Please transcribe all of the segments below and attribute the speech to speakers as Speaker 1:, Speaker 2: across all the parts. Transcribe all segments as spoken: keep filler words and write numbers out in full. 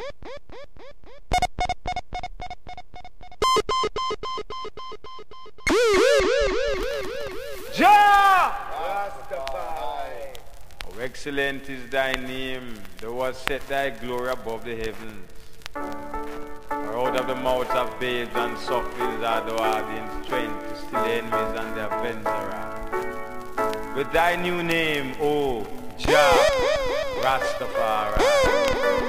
Speaker 1: Jah! Rastafari. How excellent is thy name, thou hast set thy glory above the heavens. For out of the mouths of babes and sucklings are thou adding strength to still enemies and their avenger. With thy new name, O Jah, Rastafari.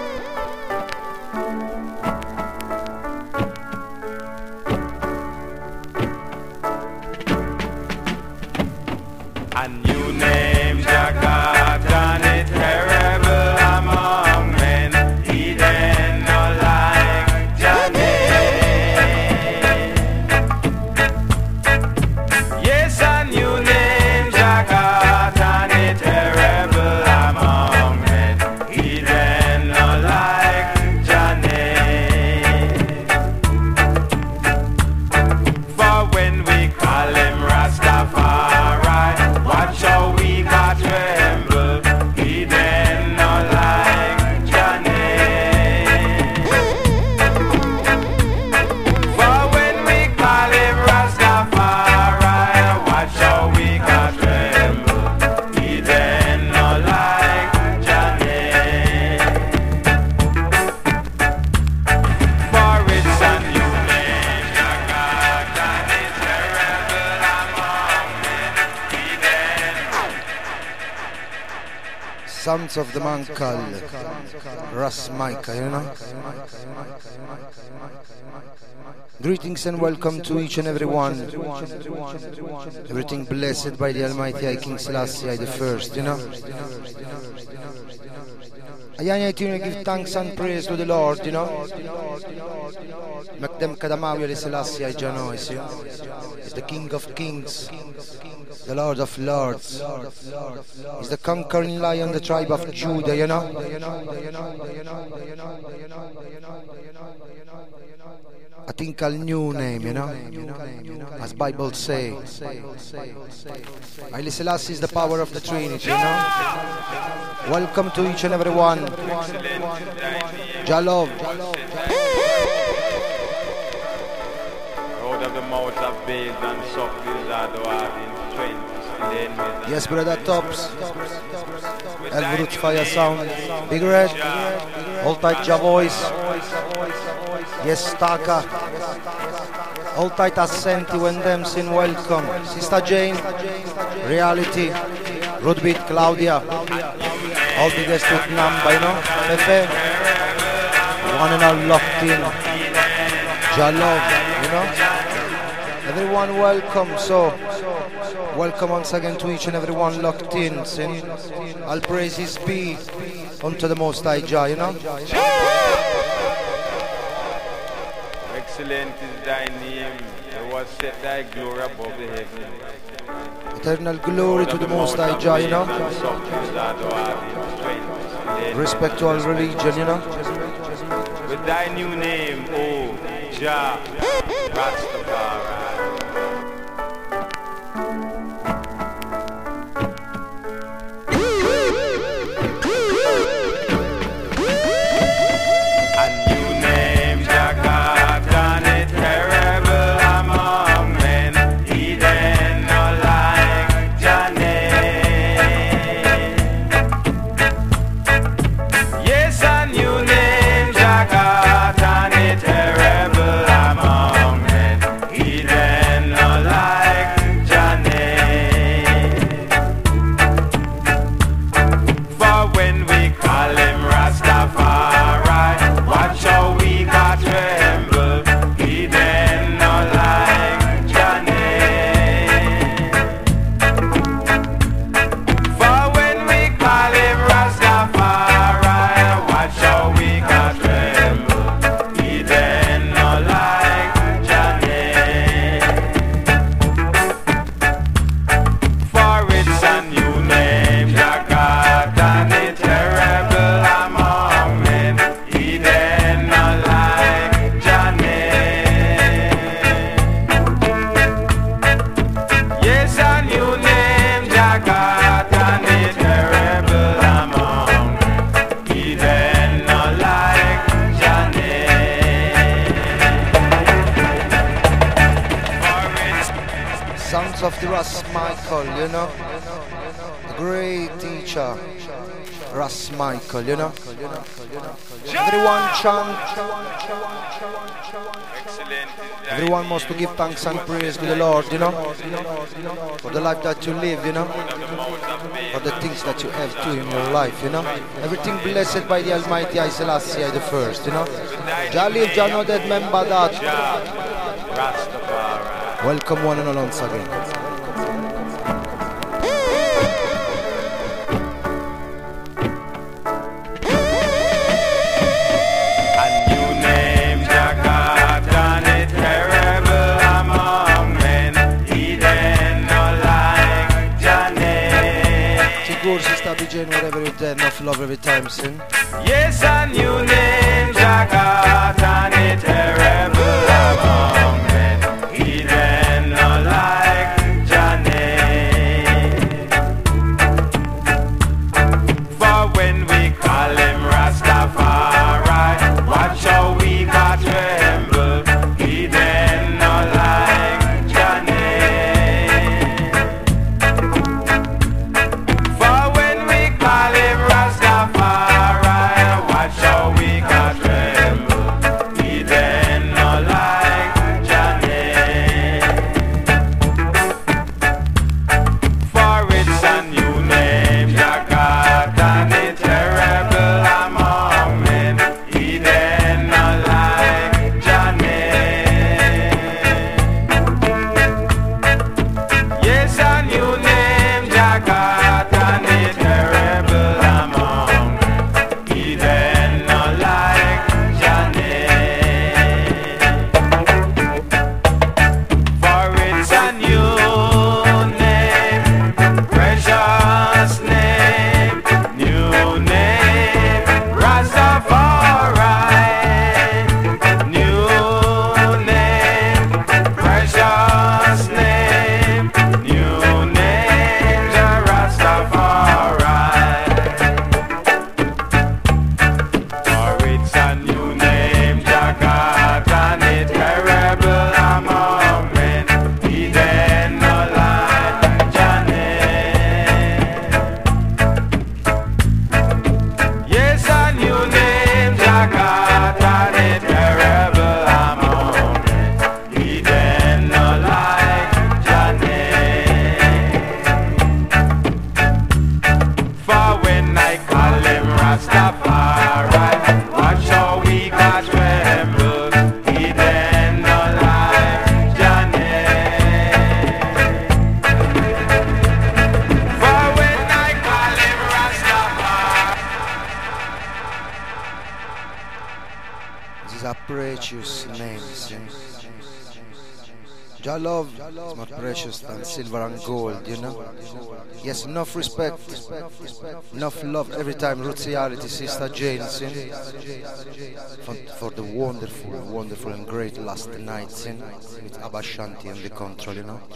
Speaker 1: A new name, Jagat, and it terrible among men. He then not like Jah name. Yes, a new name, Jagat, and it terrible among men. He then not like Jah name. For when we call him Rastafari, watch how we got tremble. He then not like Jah name. For when we call him Rastafari, watch how we got tremble. He then not like Jah name. For it's a new name, Jagat, and it's terrible among men. He then
Speaker 2: Sons of the man called Ras Micah, you know. Greetings and welcome to each and every one. Everything blessed by the Almighty I, King Selassie I the First, you know. I give thanks and praise to the Lord, you know. Make them Kadamawi Selassie I Janois, you know. He's the King of Kings, the Lord of Lords. He's the conquering lion, the tribe of Judah, you know. I think a new name, you know, as Bible say. Haile Selassie is the power of the Trinity, you know. Welcome to each and every one. Jah love.
Speaker 1: Out of the mouths of babes and sucklings are thou adding strength to still enemies.
Speaker 2: Yes, brother Tops. Elbrut Fire Sound. Big Red. Hold tight Jah voice. Yes, Taka. Hold tight Ascenti when them sin welcome. Sister Jane. Reality. Rudbit Claudia. All the guests with number, you know. Pepe. One and all locked in. Jah love, you know. Everyone welcome, so welcome once again to each and everyone locked in. Sin. All praises be unto the Most High Jah, you know.
Speaker 1: Excellent is thy name, thou hast set thy glory above the heavens.
Speaker 2: Eternal glory to the Most High Jah, you know. Respect to all religion, you know.
Speaker 1: With thy new name, O Jah, Rastafari. He
Speaker 2: the Ras Michael, you know. A great teacher, Ras Michael, you know. Everyone chant. Everyone must to give thanks and praise to the Lord, you know. For the life that you live, you know. For the things that you have too in your life, you know. Everything blessed by the Almighty I Selassie the first, you know. Jah live, Jah no dead, remember that. Welcome one and all once again. Sister B J, whatever you did, enough love every time, sin.
Speaker 1: Yes, a new name, Jagat, and it terrible among men. He then not like Janet. For when we call him Rastafari, watch how we got tremble. He then not like Jah love is more precious than silver and gold, you know. Yes, enough respect, enough love every time Roots Reality, Sister Jane, sin. For, for the wonderful, wonderful and great last night, sin, with Abba Shanti and the control, you know.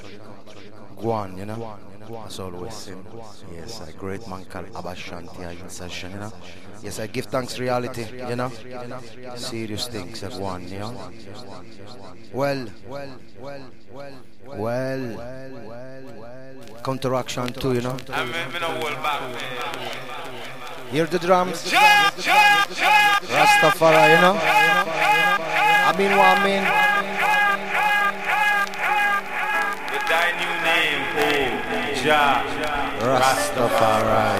Speaker 1: Guan, you know. As always, sin. Yes, a great man called Abba Shanti in session, you know. Yes, I give thanks reality, you know. Serious things are one, you know. Well, well, well, well, well, counteraction too, you know. Hear the drums, Rastafari, you know. I mean what I mean. With thy new name, oh, Jah Rastafari.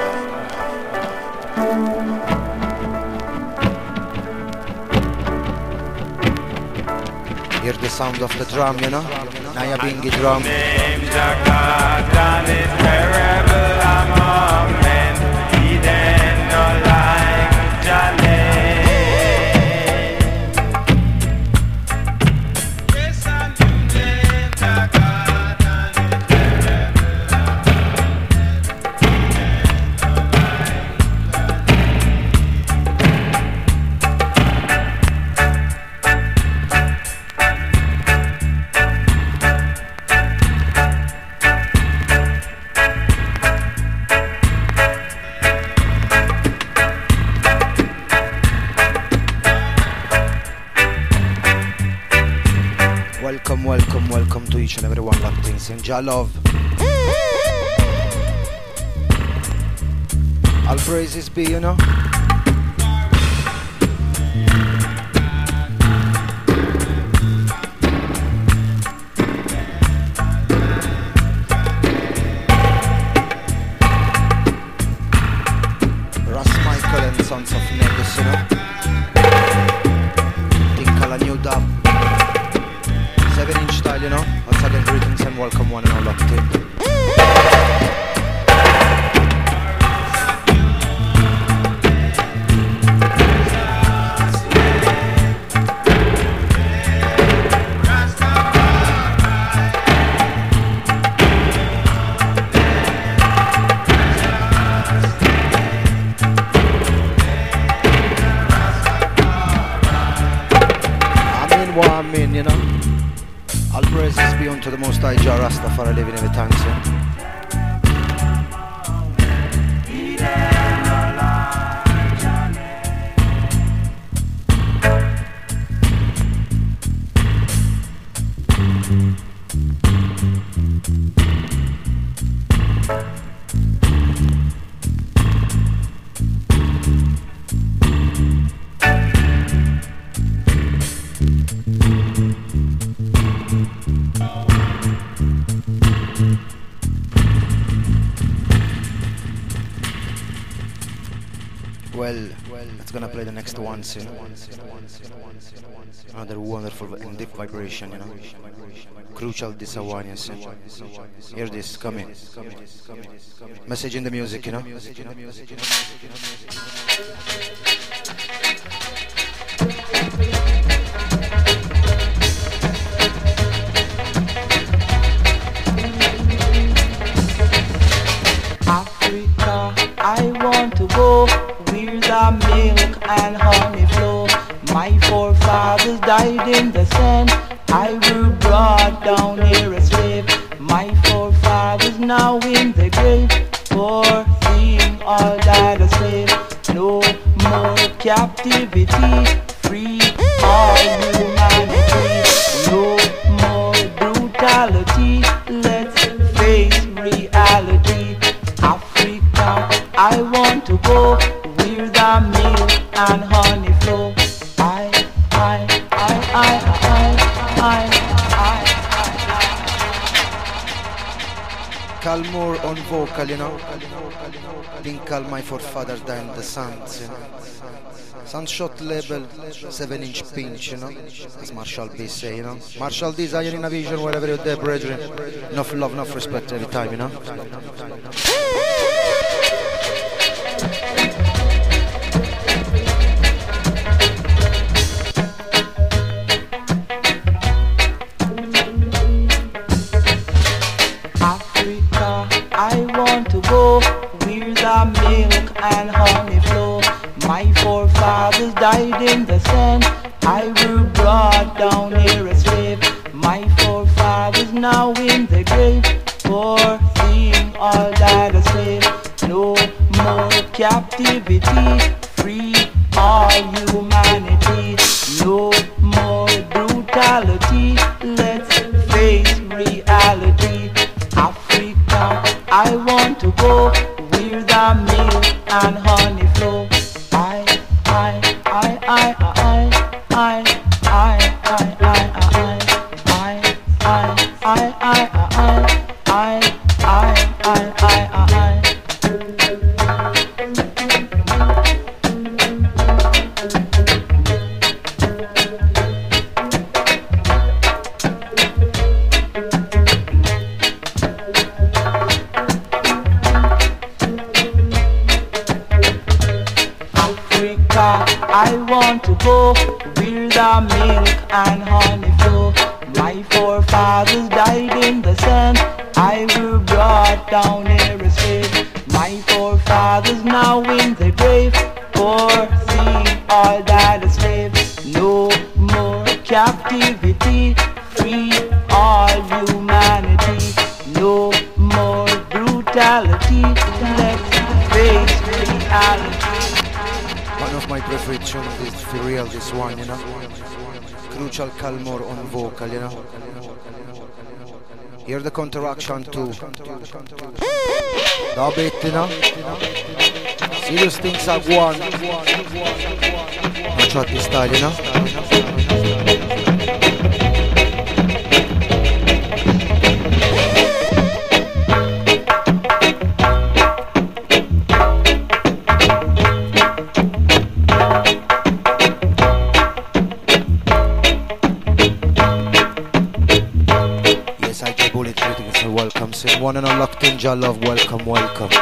Speaker 2: Hear the sound of the drum, you know? Naya Bingi drum.
Speaker 1: Name Jagat and it's terrible among men. He then not like Janet. Yes, and you name Jagat and it's terrible among men.
Speaker 2: each and every one locked in. Sing Jah love. All praises be, you know. Ras Michael and Sons of Negus, you know. Tinkle a new dub. seven inch style, you know. Once again, greetings and welcome one and all locked in. You know, all praises be unto the Most High Jah Rastafari living in the thanks. Well, it's gonna play the next one soon. Another wonderful and deep vibration, you know. Crucial this one, you see. Hear this, come in. Message in the music, you know.
Speaker 3: Africa, I want to go where the milk and honey flow. My forefathers died in the sand. I was brought down here a slave. My forefathers now in the grave, for seeing all that a slave. No more captivity, free all humanity. No more brutality, let's face reality. Africa, I want to go where the milk and honey flow. I, I, I, I, I, I, I,
Speaker 2: Calmore on vocal, you know. Tinkle my forefather down the sands, you know. Sunshot label, seven inch pinch, you know. As Marshall B say, you know. Marshall D, Zion in a vision, wherever you're there, brethren. Enough love, enough respect every time, you know.
Speaker 3: Africa, I want to go where the milk and honey flow. My forefathers died in the sand. I was brought down here a slave. My forefathers now in the grave, for seeing all that a slave. No more captivity, free all humanity. No more brutality, let's face reality. Africa, I want to go where the milk and honey flow. I, I, I, I, I, I, I, I, I, I, I, I, I, I, I, I, I. I want to go where the milk and honey flow. My forefathers died in the sand. I was brought down here a slave. My forefathers now in the grave, for seeing all that a slave. No more captivity, free all humanity. No more brutality, let's face reality.
Speaker 2: One of my preferred tunes is for real, this one, you know. Crucial Calmore on vocal, you know. Hear the counteraction too. Da bettina. Serious things are going. Not shot this style, you know. Welcome, sing one and all locked in, Jah love, welcome, welcome.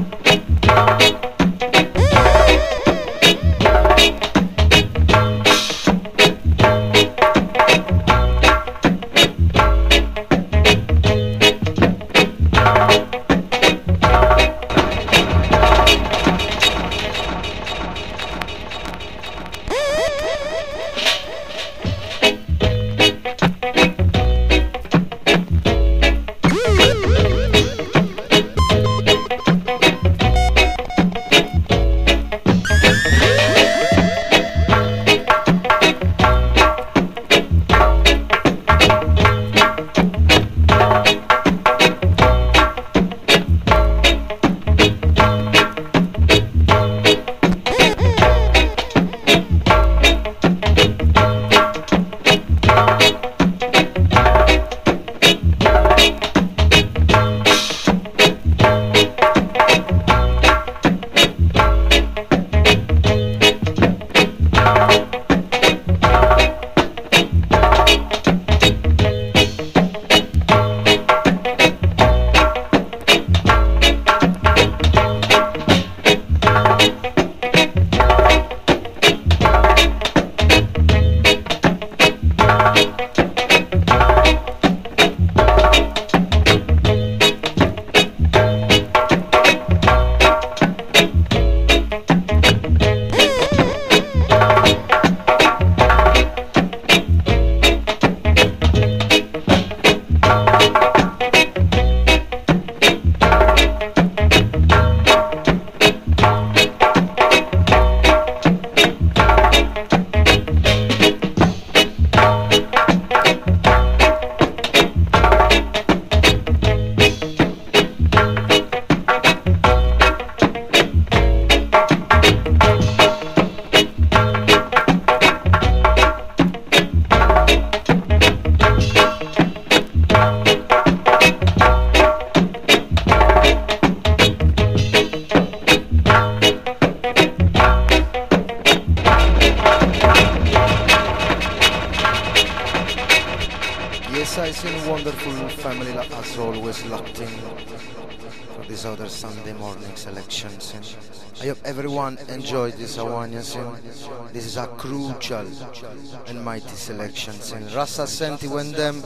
Speaker 2: Selections, and I hope everyone enjoyed this Awanians, and this is a crucial and mighty selections, and Rasa Senti when them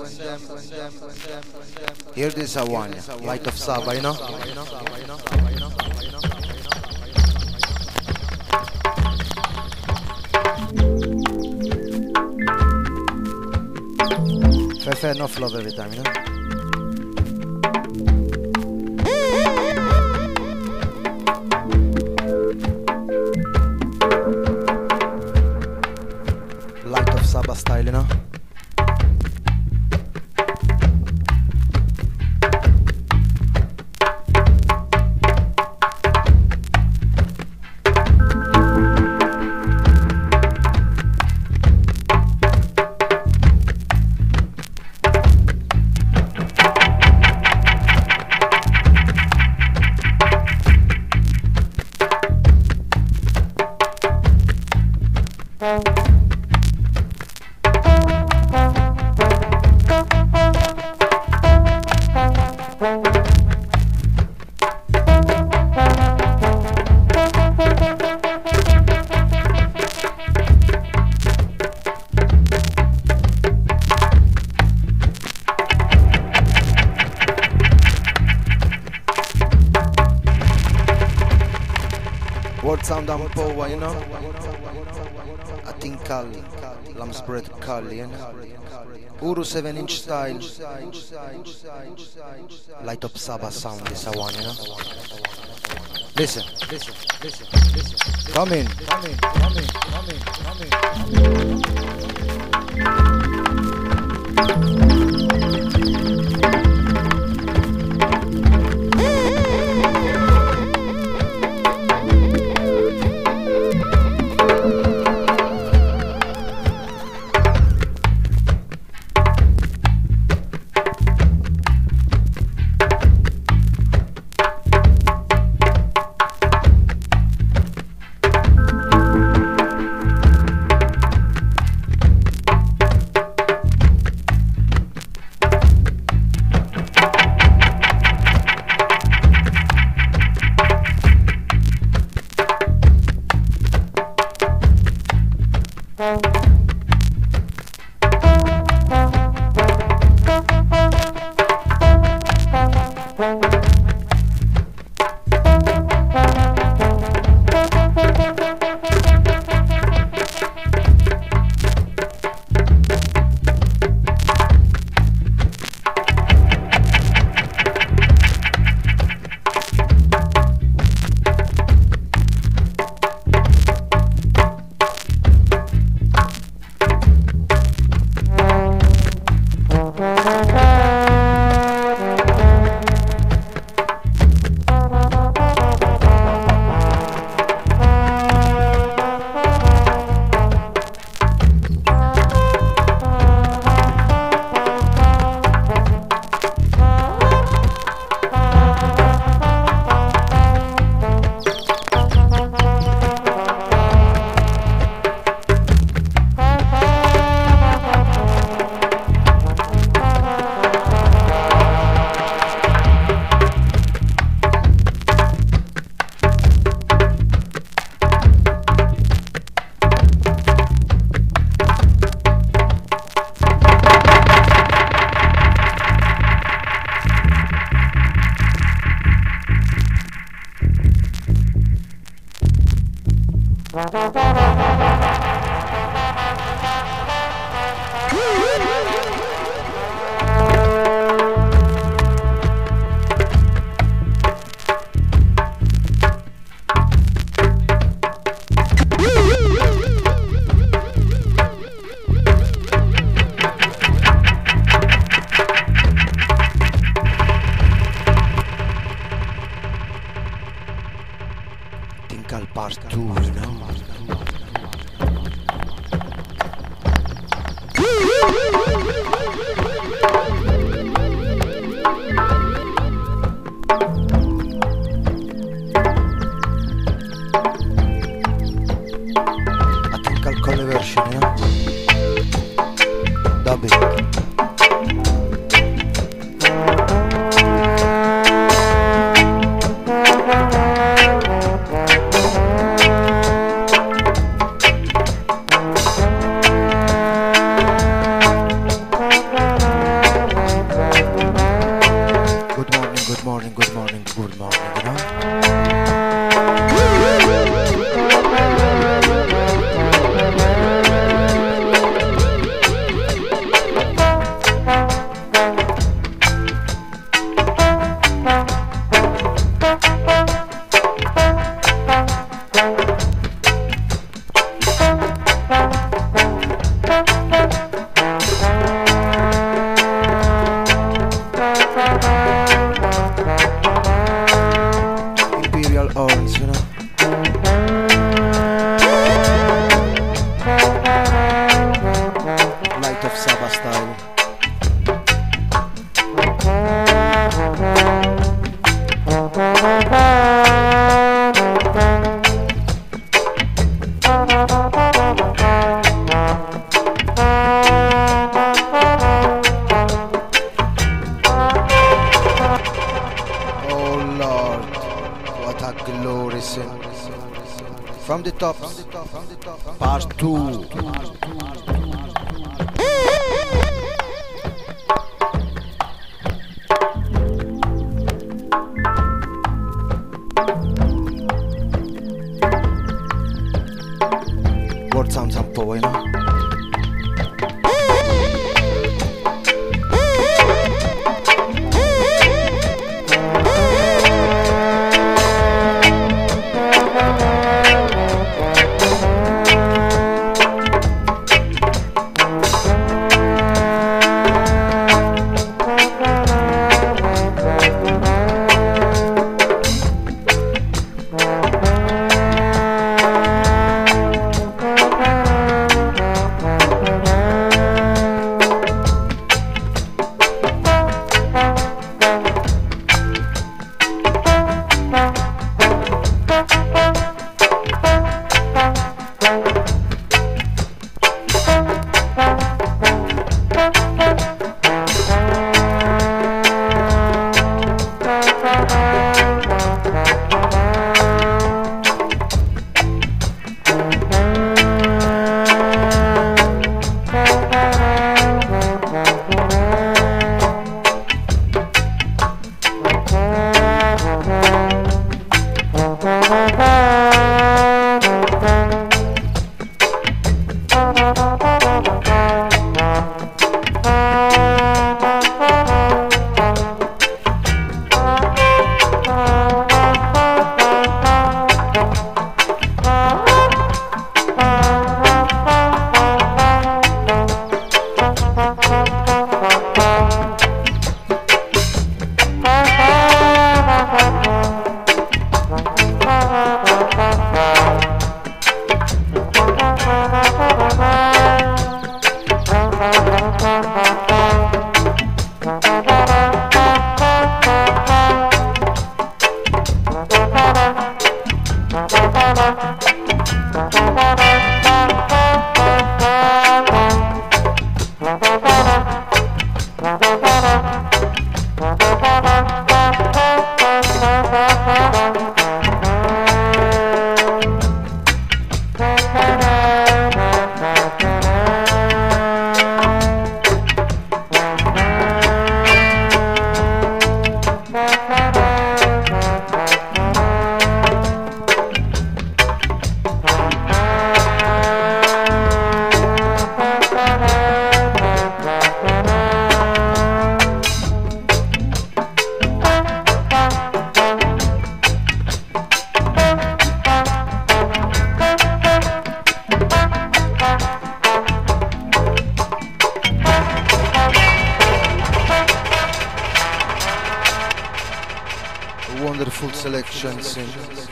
Speaker 2: hear this Awanya, Light of Saba, you know. Fair, fair enough love every time, you know. Saba style, you know. Sound and power, you know. I think Kal, Lamb's Bread Kal, you know. Uru seven inch style. Light up Saba sound, this one, you know. Listen, listen, listen, listen. Come in, come in, come in, come in, come in, come in. selection, sin.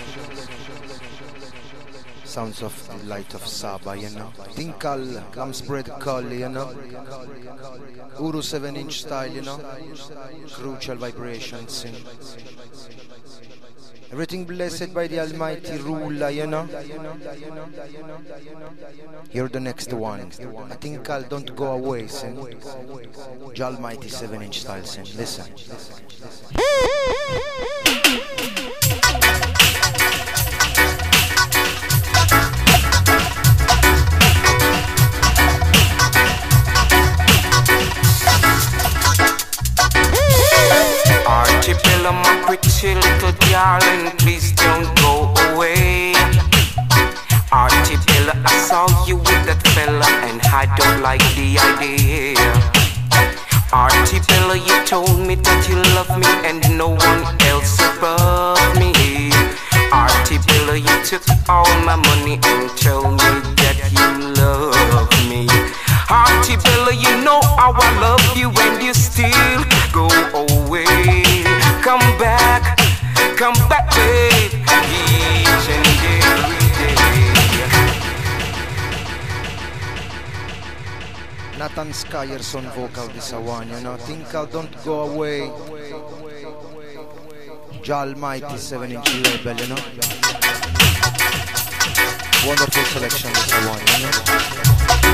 Speaker 2: Sounds of the light of Saba, you know. Tinkal, Lam Spread Call, you know. Uru seven inch style, you know. Crucial vibrations, sin. Everything blessed by the Almighty ruler, you know. Hear the next one. I think I'll don't go away, sin. The Almighty seven inch style, sin. Listen.
Speaker 4: Archipelago, my pretty little darling, please don't go away. Archipelago, I saw you with that fella and I don't like the idea. Archipelago, you told me that you love me and no one else above me. Archipelago, you took all my money and told me that you love me. Archipelago, you know how I love you and you still go away. Come back, come back, babe, each and every day.
Speaker 2: Nathan Skyers on vocal this one, you know. Think I'll don't go away. Almighty seven inch label, you know. Wonderful selection this one, you know.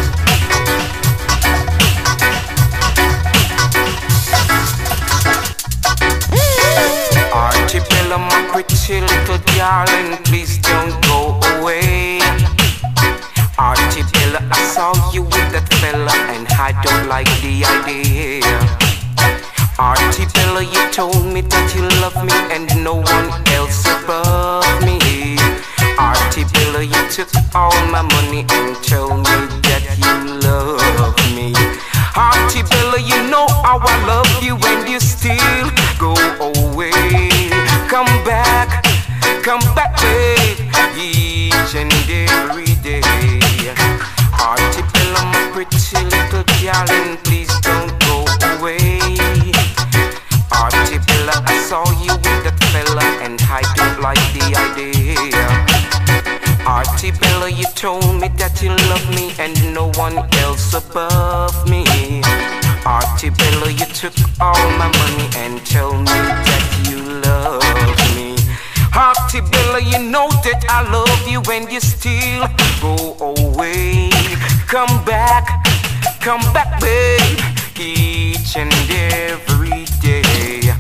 Speaker 4: Archipelago, my pretty little darling, please don't go away. Archipelago, I saw you with that fella and I don't like the idea. Archipelago, you told me that you love me and no one else above me. Archipelago, you took all my money and told me that you love me. Archipelago, you know how I love you and you still go away. Come back, come back, babe, each and every day. Archipelago, my pretty little darling, please don't go away. Archipelago, I saw you with that fella and I don't like the idea. Archipelago, you told me that you love me and no one else above me. Archipelago, you took all my money and told me that you love me. Archipelago, you know that I love you and you still go away. Come back, come back, babe, each and every day.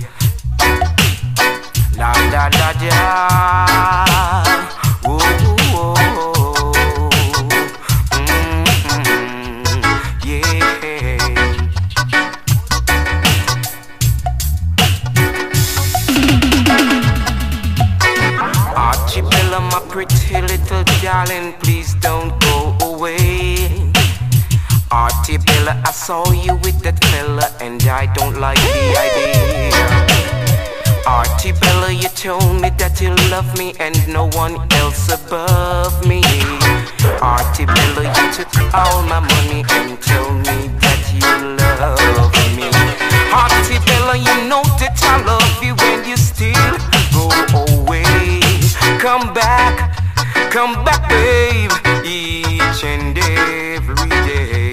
Speaker 4: La da da da. Ooh, ooh, ooh. Mm-hmm. Yeah. Archipelago, my pretty little darling, please don't go away. Archipelago, I saw you with that fella and I don't like the idea. Archipelago, you told me that you love me and no one else above me. Archipelago, you took all my money and told me that you love me. Archipelago, you know that I love you and you still go away. Come back, come back, babe, each and every day.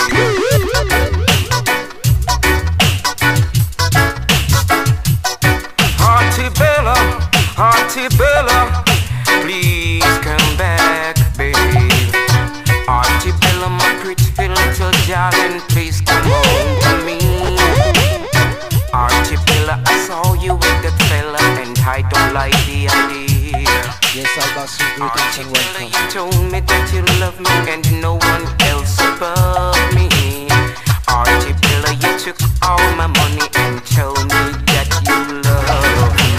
Speaker 4: Archipelago, Archipelago, please come back, babe. Archipelago, my pretty little darling, please come home to me. Archipelago, I saw you with that fella and I don't like the idea.
Speaker 2: Yes, I got some greetings and welcome.
Speaker 4: Archipelago, you told me that you love me and no one else above me. Archipelago, you took all my money and told me that you love me.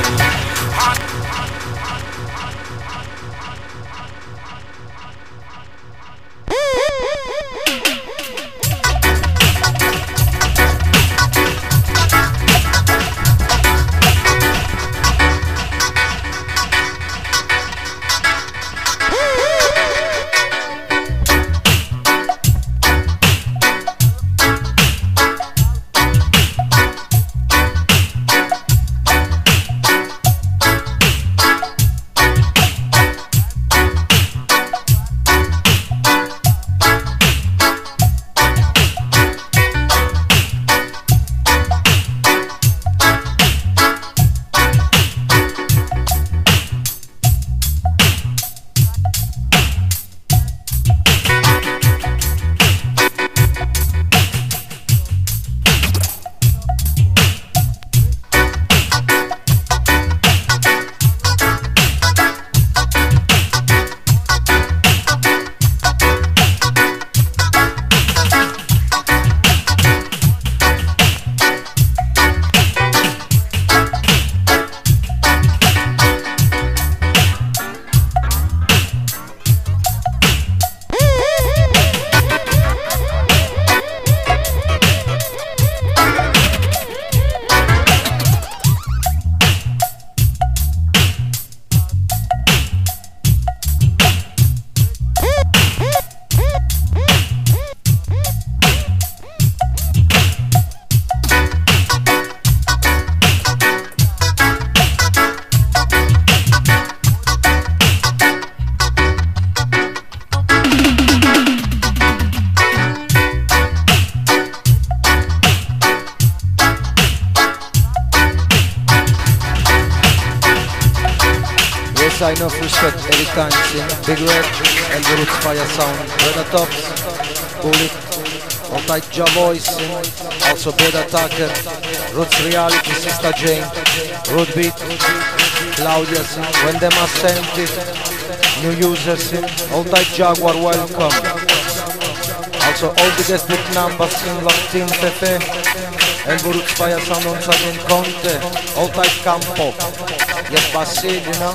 Speaker 2: sign off respect every time. Sing Big Red, Elbow Roots Fire Sound, Red Tops, Bullet, All Tight Jaw Voice, also Bed Attacker, Roots Reality, Sister Jane, Road Beat, Claudia, When Them Ascended, new users, All Tight Jaguar, welcome. Also all the guests with numbers, Locked In, Fefe, Elbow Roots Fire Sound, once again, Conte, All Tight Campo, yes, Basil, you know.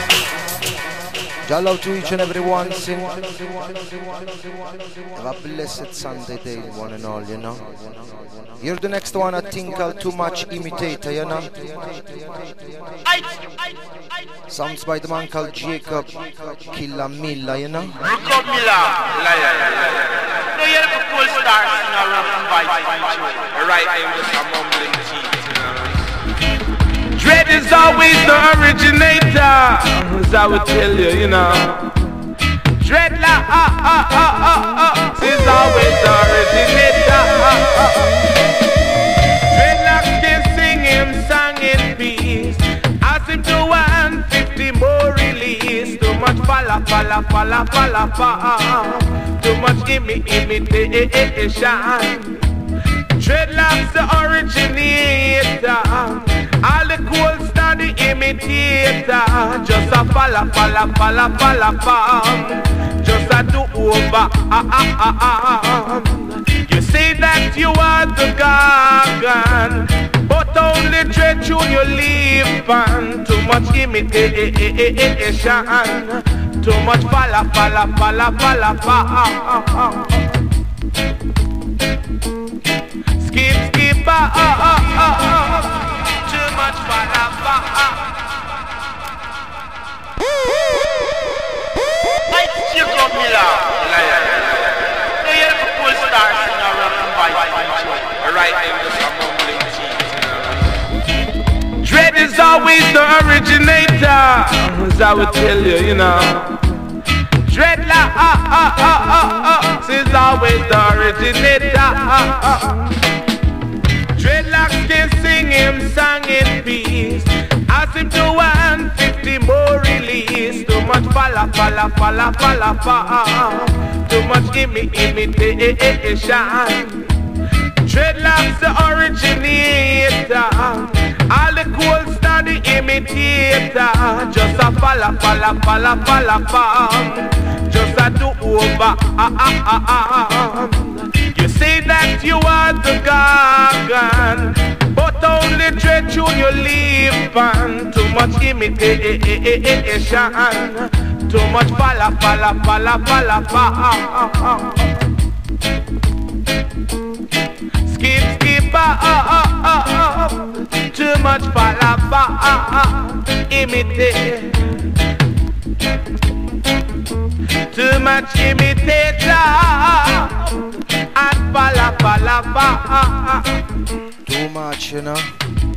Speaker 2: Hello to each and every one. Have a blessed Sunday day, one and all, you know. Here the next one, I think I'll too much imitator, you know. Sounds by the man called Jacob Killamilla, you know.
Speaker 5: Jacob Miller, liar, liar. No, you're the cool stars in a rough and vice. Right, I'm just a mumbling cheat. Dread is always the originator, as I would tell you, you know. Dreadlock ah, ah, ah, ah, ah, is always the originator. Ah, ah. Dreadlock can sing him song in peace. Ask him to one fifty more release. Too much falla, falla, falla, falla, falla. Too much imi, imitation. Dreadlock's the originator. All the cool star the imitator. Just a falla, falla, falla, falla, falla. Just a do over. Ah, ah, ah, ah. You say that you are the gargan, but only dread tune you leave on. Too much imitation. Too much falla, falla, falla, falla, falla. Skip, skip, ah, ah, ah, ah. Too much falla, falla. It's Jacob Miller, liar. No, you're the cool stars in a rough and vice. Right, I'm just a mumbling cheat. Dread is always the originator, as I would tell you, you know. Dreadlock, ah, ah, ah, ah, ah, is always the originator. Ah, ah. Dreadlock can sing him song in peace. Ask him to one fifty more release. Too much falla, falla, falla, falla, falla. Too much imi, imitation. Dreadlock's the originator. All the cool star the imitator. Just a falla, falla, falla, falla, falla. Just a do over. Ah, ah, ah, ah. You say that you are the gargan, but only dread tune you leave on. Too much imitation. Too much falla, falla, falla, falla, falla. Skip, skip, ah, ah, ah, ah. Too much falla, falla. Imitate. Too much imitator. And falla, falla, falla.
Speaker 2: Too much, you know.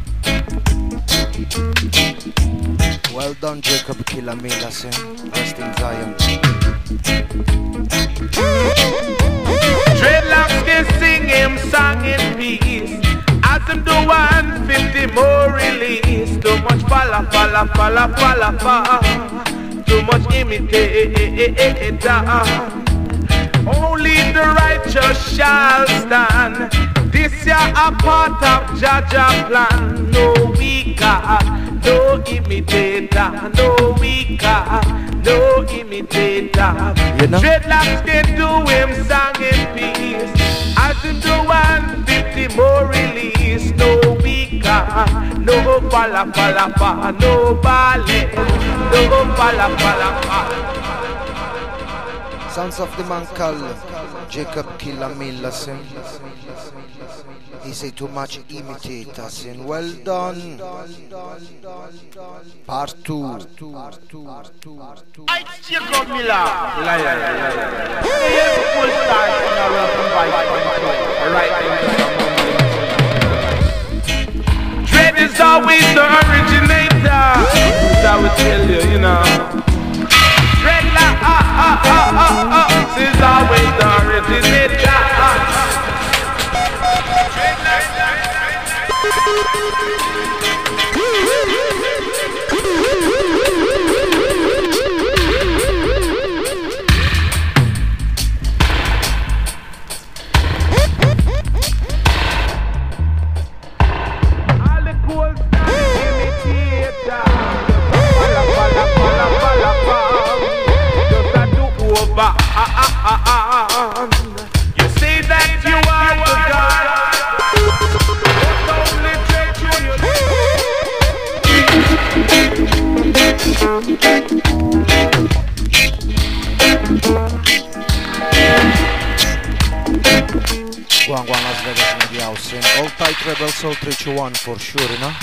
Speaker 2: Well done, Jacob Killamilla, rest in Zion.
Speaker 5: Dreadlocks can sing him song in peace. Ask him to one fifty more release. Too much falla, falla, falla, falla, falla. Too much imitator. Only the righteous shall stand. This year a part of Jaja plan. No weaker, no imitator. No weaker, no imitator.
Speaker 2: You know?
Speaker 5: Dreadlocks can do him song in peace. As him do one fifty more release. No weaker, no falla, falla, falla. No ballet, no falla, falla, falla.
Speaker 2: Sounds of the man called Jacob Killamilla, sing. He say too much imitator, sing. Well done. Part two.
Speaker 5: It's Jacob Miller, liar, liar. Here's the full stars in a rough and vice. Right, Dread is always the originator, as I would tell you, you know. Dreadlock, ah, ah, ah, ah, ah, is always the originator. Dreadlock.
Speaker 2: Guan Guan Las Vegas in the house. And Hold Tight Rebel Soul three two one for sure, you know?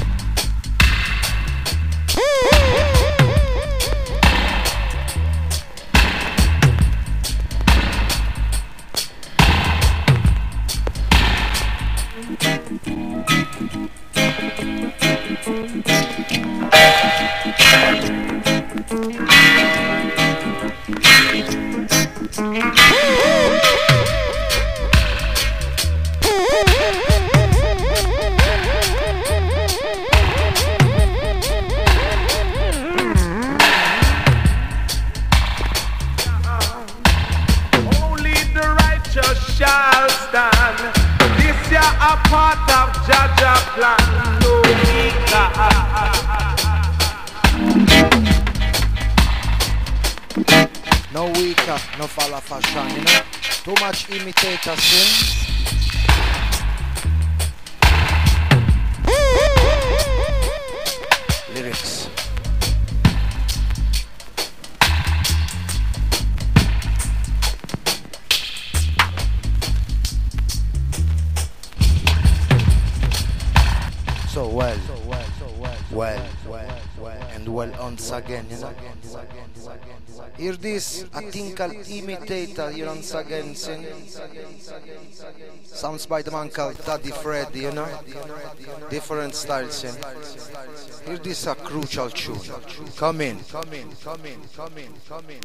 Speaker 2: No weaker, no fall fashion, you know? Too much imitator sin. Lyrics. So well, so well, so well, well, well, well, and well once again, you know. Hear this, a tinkle imitator, you once again sing. Sounds by the man called Daddy Freddy, you know. Different styles, you know. Hear this, a crucial tune. Come in, come in, come in, come in, come in.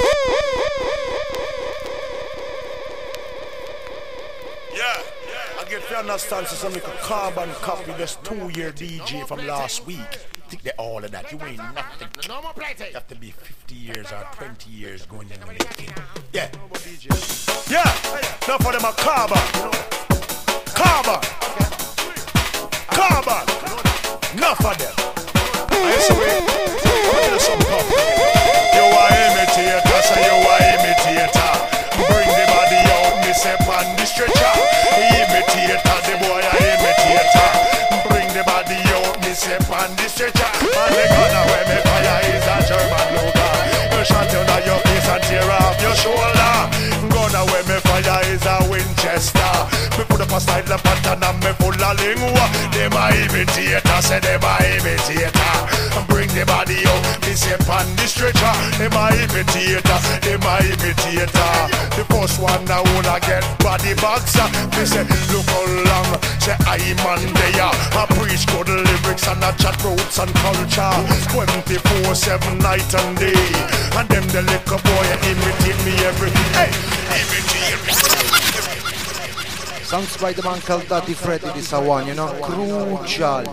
Speaker 6: Yeah, I get to understand so some little carbon copy this two-year D J from last week. Think they all of that. You ain't nothing. No more playtime. You have to be fifty years or twenty years going in the making. Yeah. Yeah. Now for them a carbon. Carbon. Carbon. Enough of them. I say wait. Let me some come. You are imitator, say you are imitator. Bring the body out, me say on the stretcher. Imitator, the boy a imitator. Bring the body out, me say on the stretcher. And the gun where me fire is a German Luger. You shot under your face and tear off your shoulder. Gun where me fire is a Winchester. Me put up a style of pattern and me full of lingua. They my imitator, say they my imitator. Bring the body out, me say on the stretcher. They my imitator, they my imitator. The first one I wanna get body boxer. Me say look how long, say I'm on there. I preach good lyrics and I chat roots and culture. twenty-four seven night and day. And them the little boy imitate me every day. Hey, imitate me.
Speaker 2: Sounds by the man called Daddy Freddy, this a one, you know, crucial.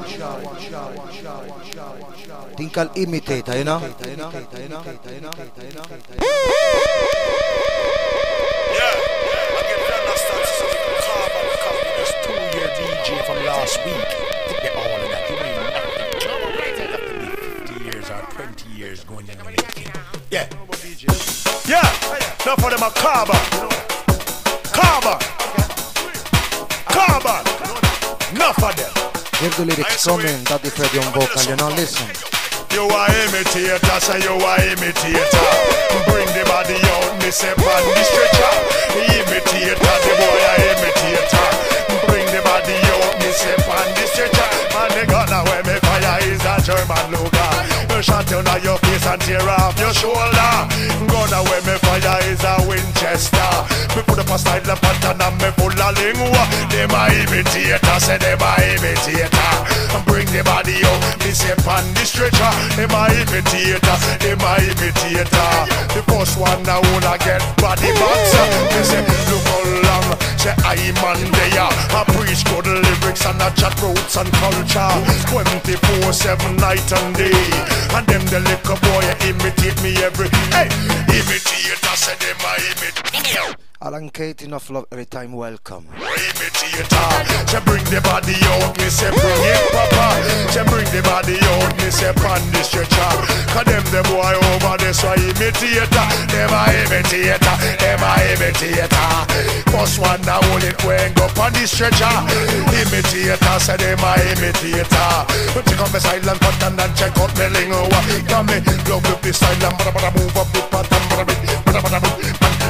Speaker 2: Tinkle imitator, you know.
Speaker 6: Yeah, I get to understand some carbon copy this two-year D J from last week. Think they all of that. You ain't nothing. You have to be fifty years or twenty years going in the making. Yeah. Yeah. Now for them a carbon. Carbon. Carbon. Enough of them.
Speaker 2: Hear the lyrics coming, Daddy Freddy on vocal, you know, listen.
Speaker 6: You are imitator, say you are imitator. Bring the body out, me say on the stretcher. Imitator, the boy a imitator. Bring the body out, me say on the stretcher. And the gun where me fire is a German Luger. You shot under your face and tear off your shoulder. Gun where me fire is a Winchester. Me put up a style of pattern and me full of lingua. They my imitator, say they my imitator. Bring the body out, me say on the stretcher. They my imitator, they my imitator. The first one I wanna get body boxer. Me say look how long, say I'm on there. I preach good lyrics and I chat roots and culture. twenty-four seven night and day. And them the little boy imitate me every. Hey, imitator, say they my imitator.
Speaker 2: Alan Kate, enough love every time, welcome.
Speaker 6: Imitator, she bring the body out, me say bring it proper. She bring the body out, me say pan the stretcher. Cause them the boy over there so imitator. Them a imitator, them a imitator. First one now hold it when go pan the stretcher. Imitator, say them a imitator. Check out my silent pattern and check out my lingo. Come me, love with the silent, bada bada move up the pattern, bada bada bada bada.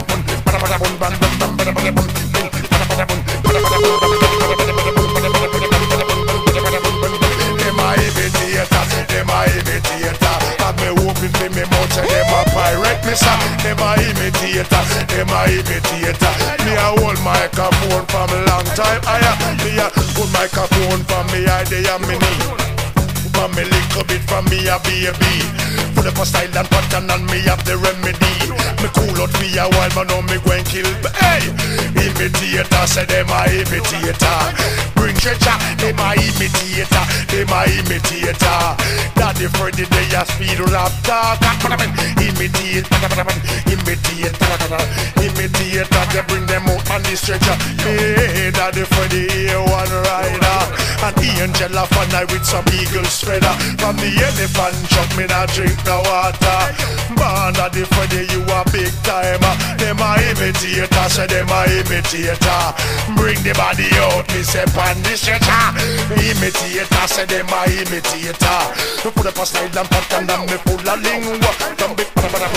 Speaker 6: Them a imitator, them a imitator. Have me whooping for me mouth and them a pirate me sir. Them a imitator, them a imitator. Me a hold microphone from a long time. I me a hold microphone from me I dey a me knee. From me little bit from me a baby. Put up a style and pattern and me have the remedy. Me cool out for a while, but now me go and kill. Hey, imitator, say them a imitator. Bring treasure, them a imitator, them a imitator. Daddy Freddy they a speed rap talk. Imitate, imitate, imitator. They bring them out on the stretcher. Me, Daddy Freddy here one rider, and Angel a fun night with some eagles feather. From the elephant chuck me not drink no water. Man, Daddy Freddy you a big timer. Them a imitator, say them a imitator. Bring the body out, me say pan the stretcher. Imitator, say them a imitator. Me put up a style and pattern and me full of lingua. Don't be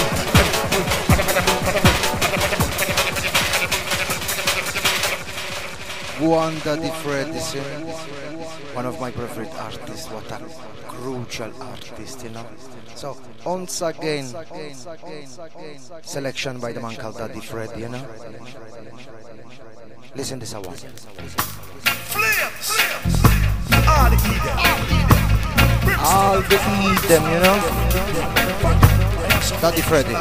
Speaker 2: Wanda Di Freddy, one of my favorite artists. What a crucial artist, you know. So once again, selection by the man called Daddy Freddy, you know. Listen to this one.
Speaker 6: Flames, all the Eden,
Speaker 2: all the Eden, you know. Daddy Freddy.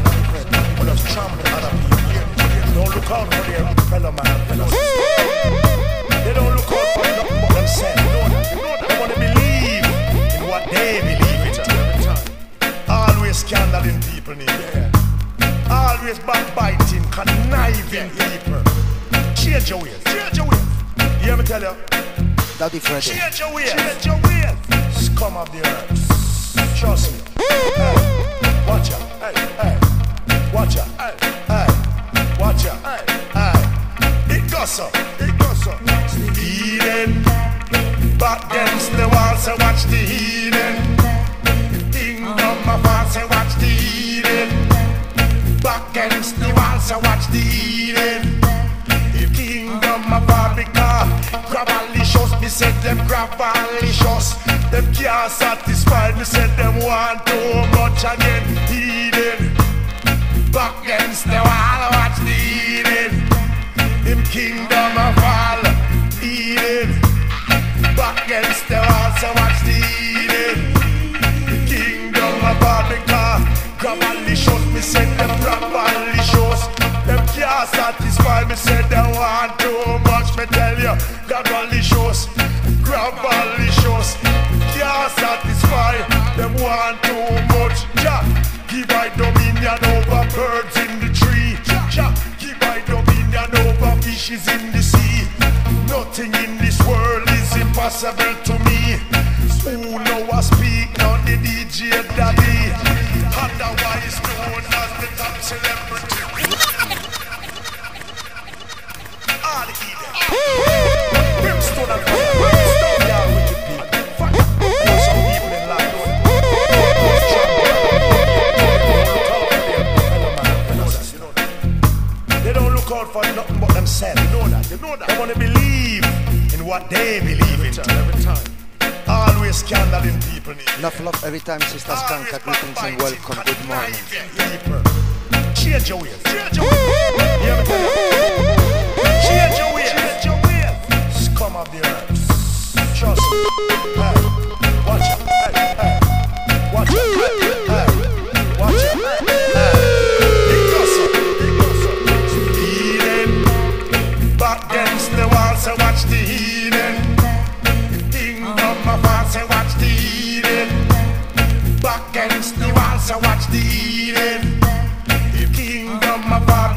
Speaker 6: Don't look out for their fellow man, fellow. They don't look out for nothing but themselves. They want to believe in what they believe in. Always scandalling people need. Always backbiting, conniving people. Change your ways. Change your ways. You hear me tell you?
Speaker 2: Daddy Freddy.
Speaker 6: Change your ways. Change your ways. Scum of the earth. Trust me. Hey, watch out. Hey, hey. Watch out. Hey, hey. Watch out, hey, hey. It goes up, it goes up. Eden, back against the wall, so watch the Eden. Kingdom of God, so watch the Eden. Back against the wall, so watch the Eden. The kingdom of God, because gravelly shows, me said them gravelly shows. Them can't satisfy, me said them want too much again. Eden. Back against the wall, watch the Eden. Him kingdom of all, Eden. Back against the wall, so watch the Eden. The kingdom of all, because gravelly shows, me said them gravelly shows. Them can't satisfy, me said they want too much. Me tell you, gravelly shows, gravelly shows. Can't satisfy, them want too much. Ja, give I dominion over birds in the tree. Ja, give I dominion over fishes in the sea. Nothing in this world is impossible to me. Who know I speak, not the D J Daddy. Otherwise known as the top celebrity. All the Eden. Brimstone and fire. Brimstone, yeah, with the people. Fire. There's some people in life. They don't look out for nothing but themselves. You know that. You know that. They want to believe in what they believe in. Every time. Always scandalling people.
Speaker 2: Enough love every time, Sister Skanka. Greetings and welcome. Good morning.
Speaker 6: Change your ways. Change your ways. Change your ways. Change your ways. Scum of the earth. Trust me. Hey, watch out. Hey, hey. Watch out. Hey, hey. Watch out. Hey, hey. It goes up. It goes up. Eden. Back against the wall, so watch the Eden. Kingdom of God, so watch the Eden. Back against the wall, so watch the Eden. The kingdom of God.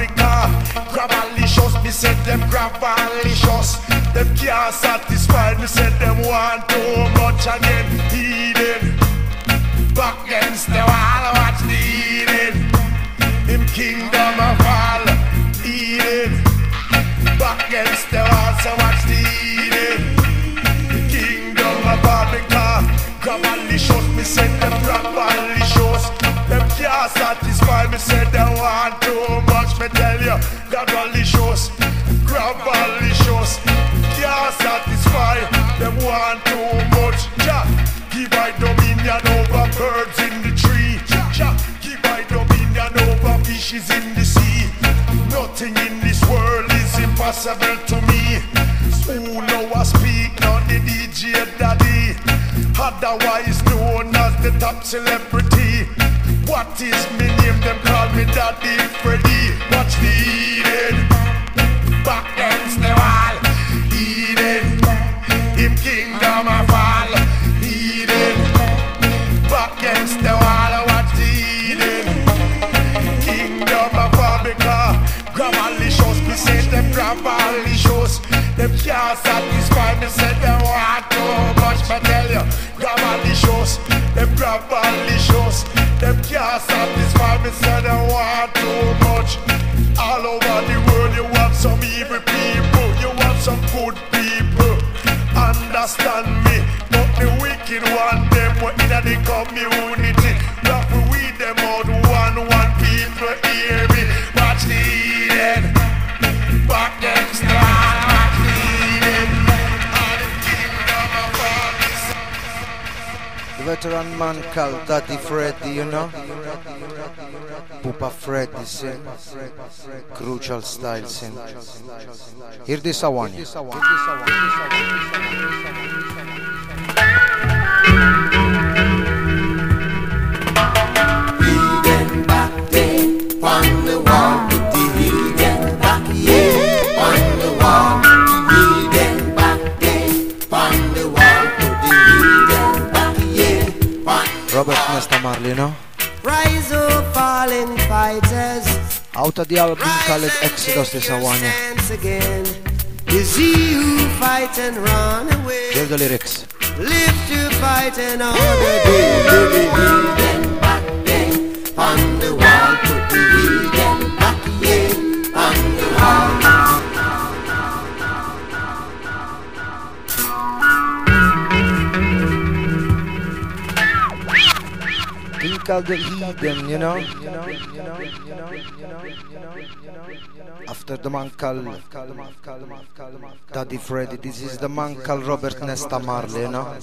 Speaker 6: me said them gravalicious. Them can't satisfy me, said them want too much again. Eden, back against the wall, watch the Eden. Him kingdom of all, Eden. Back against the wall, so watch the Eden. Kingdom of Babylon, gravalicious, me said them gravalicious. Them can't satisfy me, said they want too much. Me tell you, gravalicious, gravalicious. Can't satisfy, them want too much. Ja, give I dominion over birds in the tree. Ja, give I dominion over fishes in the sea. Nothing in this world is impossible to me. Who know I speak, not the D J Daddy, otherwise known as the top celebrity. What is me name? Them call me Daddy Freddy. Watch the Eden, back against the wall. Eden, him kingdom of all. Eden, back against the wall. Watch the Eden, kingdom of Babylon. Gravalicious, me say them gravalicious. Them can't satisfy me, say them want too much. Me tell you, gravalicious, them gravalicious. Them can't satisfy me, say they want too much. All over the world you have some evil people, you have some good people. Understand me, but the wicked one, them were in the community. Love we weed them out one, one people hear me. Watch the Eden, back against the wall, watch the Eden. All the kingdom of all this.
Speaker 2: The veteran man called Daddy Freddy, you know. Pupa Freddy sing. Crucial style sing. Hear this one.
Speaker 7: Eden back there on the wall. The Eden back here on the wall. Eden back there on the wall. The Eden back here on the wall.
Speaker 2: Robert Nesta Marley, you know.
Speaker 7: Rise up, fallen fighters.
Speaker 2: Out of the album called Exodus, this one.
Speaker 7: Is he who fight and run away?
Speaker 2: Hear the lyrics.
Speaker 7: Live to fight another day. Put the Eden back there on the wall. Put the Eden back here on the wall.
Speaker 2: He called the Eden, you know. After the man called Daddy Freddy, this is the man called Robert Nesta Marley, you know.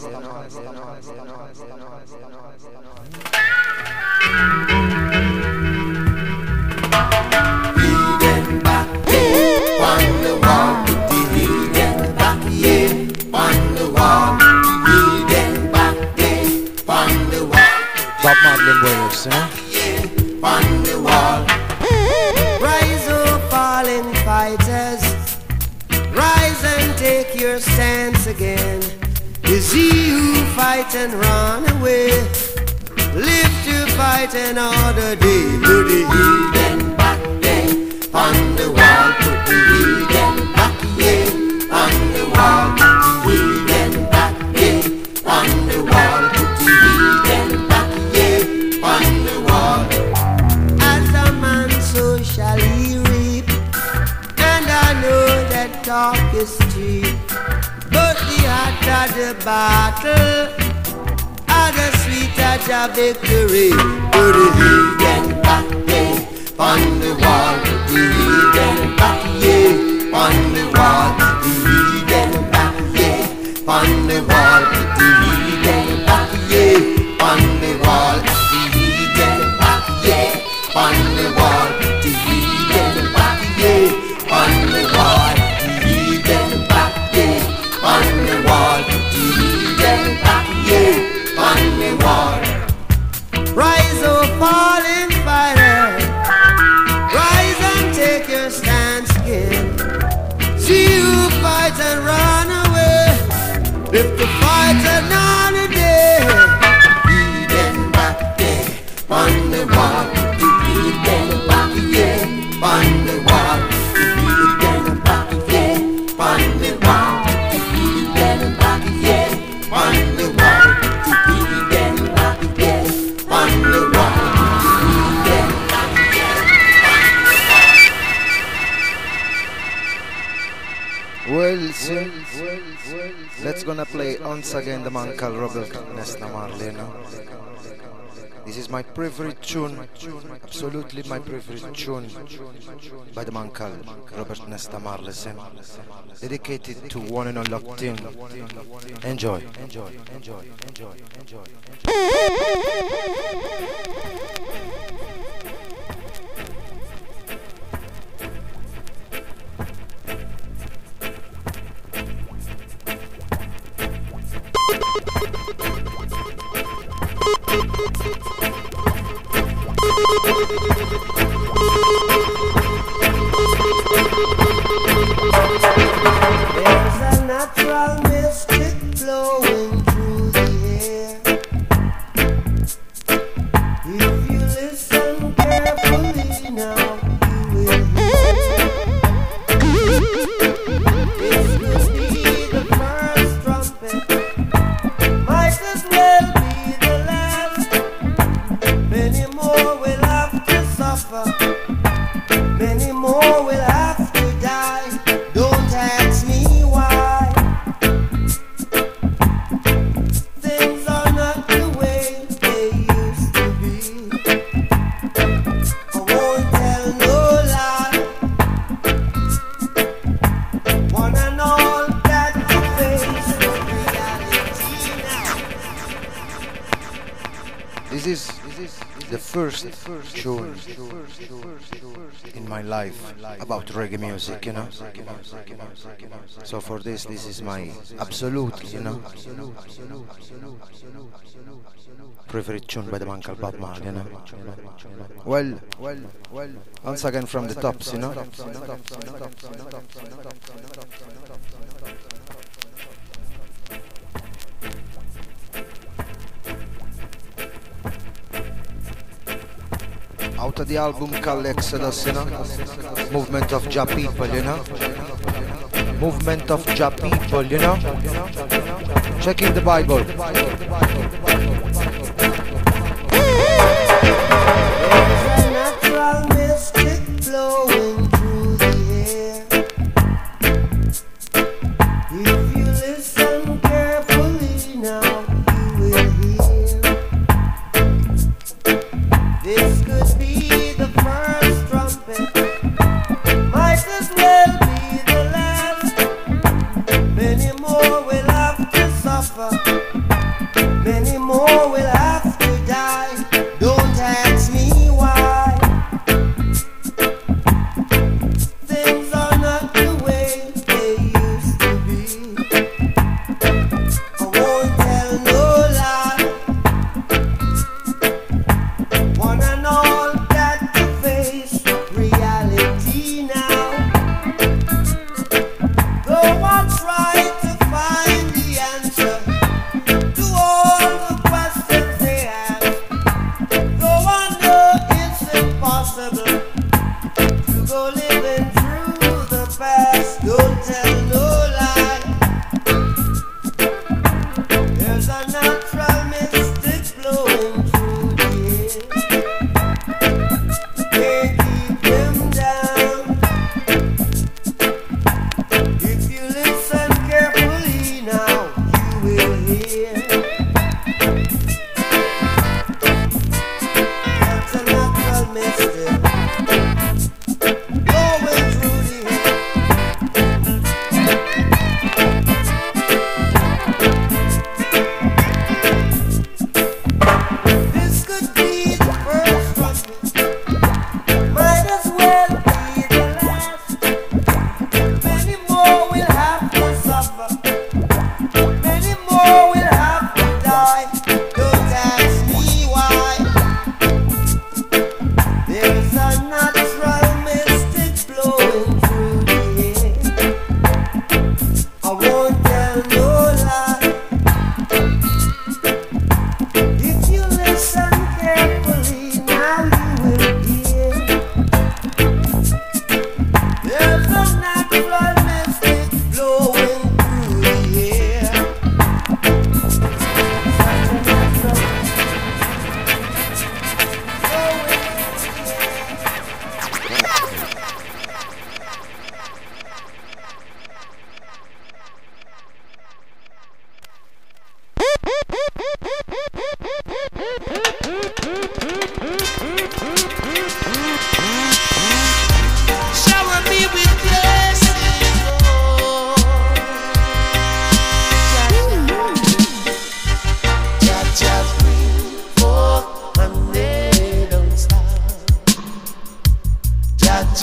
Speaker 7: Eden back here on the wall. The Eden back here on the wall. Eden back there on the wall.
Speaker 2: Bob Marley Warriors, you know.
Speaker 7: On the wall. Rise up, fallen fighters. Rise and take your stance again. Is he who fight and run away? Live to fight another day. Put the Eden back there on the wall. Put the Eden back here on the wall. Put the Eden back here on the wall. Put the Eden back here on the wall. As a man, so shall he reap. And I know that talk is cheap, but the harder the battle, and the sweeter the victory. Put the Eden back there on the wall. Put the Eden back here on the wall. Put the Eden back here on the wall. Put the Eden back here on the wall. Put the Eden back here on the wall. Put the Eden back here on the wall. Put the Eden back here on the wall. Put the Eden back here on the wall. Rise, oh fallen fighter. Rise and take your stance again. See you fight and run away. Live to fight another day. Eden back there on the wall. Eden back here on the wall. Eden
Speaker 2: Well, see, let's gonna play once again the man called Robert Nesta Marley, you know? This is my favorite tune, absolutely my favorite tune by the man called Robert Nesta Marley, dedicated to one and all locked in. Enjoy, enjoy, enjoy, enjoy, enjoy,
Speaker 7: There's a natural mystic flowing through the air. If you listen carefully now, you will hear. This will be the first trumpet, might as well be the last. Many more will have to suffer, many more will have to die. Don't ask me why. Things are not the way they used to be. I won't tell no lie. One and all got to face reality now.
Speaker 2: This is the first tune in my life about reggae music, you know. So for this, this is my absolute, you know, favorite tune by the man called Bob Marley, you know. Well, well, well, once again from the tops, you know. Out of the album called Exodus, you know, Movement of Jah People, you know, Movement of Jah People, you know, check in the Bible.
Speaker 7: There's a natural mystic flowing through the air. If you listen carefully now, you will hear. This could be the first trumpet, might as well be the last. Many more will have to suffer, many more will have to die. Don't ask me why. Things are not the way they used to be. I won't tell no lie. One and all got to face reality now. Though I try to find the answer to all the questions they ask, though I know it's impossible to go living through the past. Don't tell no lie. There's a natural mystic flowing through the air. Can't keep him down. If you listen carefully now, you will hear. That's a natural mystic flowing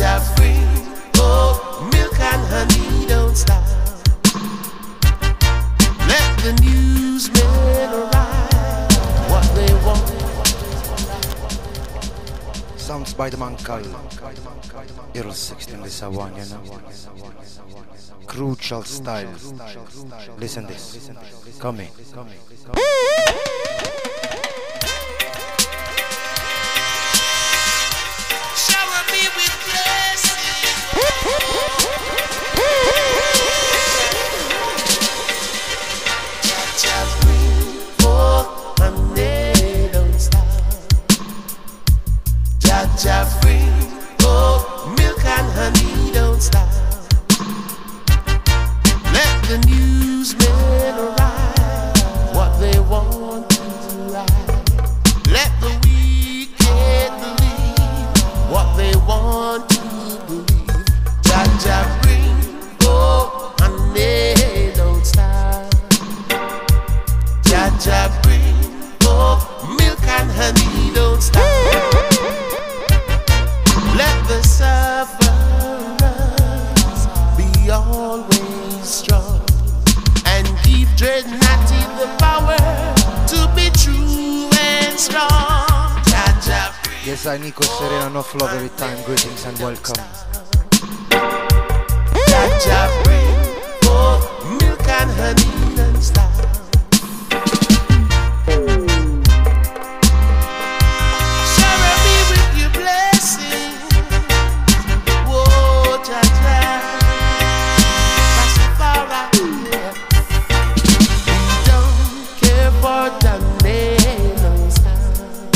Speaker 7: Jah bring forth milk and honey, don't stop. Let the newsmen arrive, what they want.
Speaker 2: Sounds by the man called Earl sixteen, this one, you know. Crucial style. Listen this. Come in.
Speaker 7: Shower me with blessings. Jah bring forth and they don't stop. Jah bring forth milk and honey, don't stop. Let the newsmen arrive, what they want to write. Let the wicked believe what they want to believe. Jah Jah bring forth and they don't stop. Jah Jah bring forth milk and honey, don't stop. Let the sufferers be always strong and give dread Natty the power to be true and strong. Jah Jah bring.
Speaker 2: Yes, I Nico Serena, no flow every time. Greetings and welcome.
Speaker 7: Jah Jah bring forth milk and honey, don't stop. Shower me with your blessings. Whoa, Jah Jah. Rastafari, yeah. We don't care for damnation, don't stop.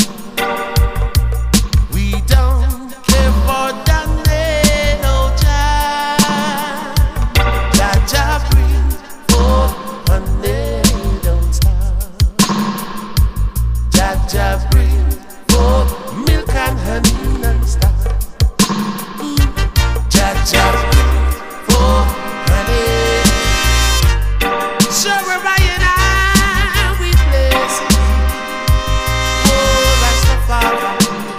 Speaker 7: We don't care for damnation, oh Jah. Jah Jah bring forth and they don't stop. Jah Jah bring forth milk and honey, non-stop. Jah Jah bring forth honey. Shower I and I with blessings. Oh, Rastafari.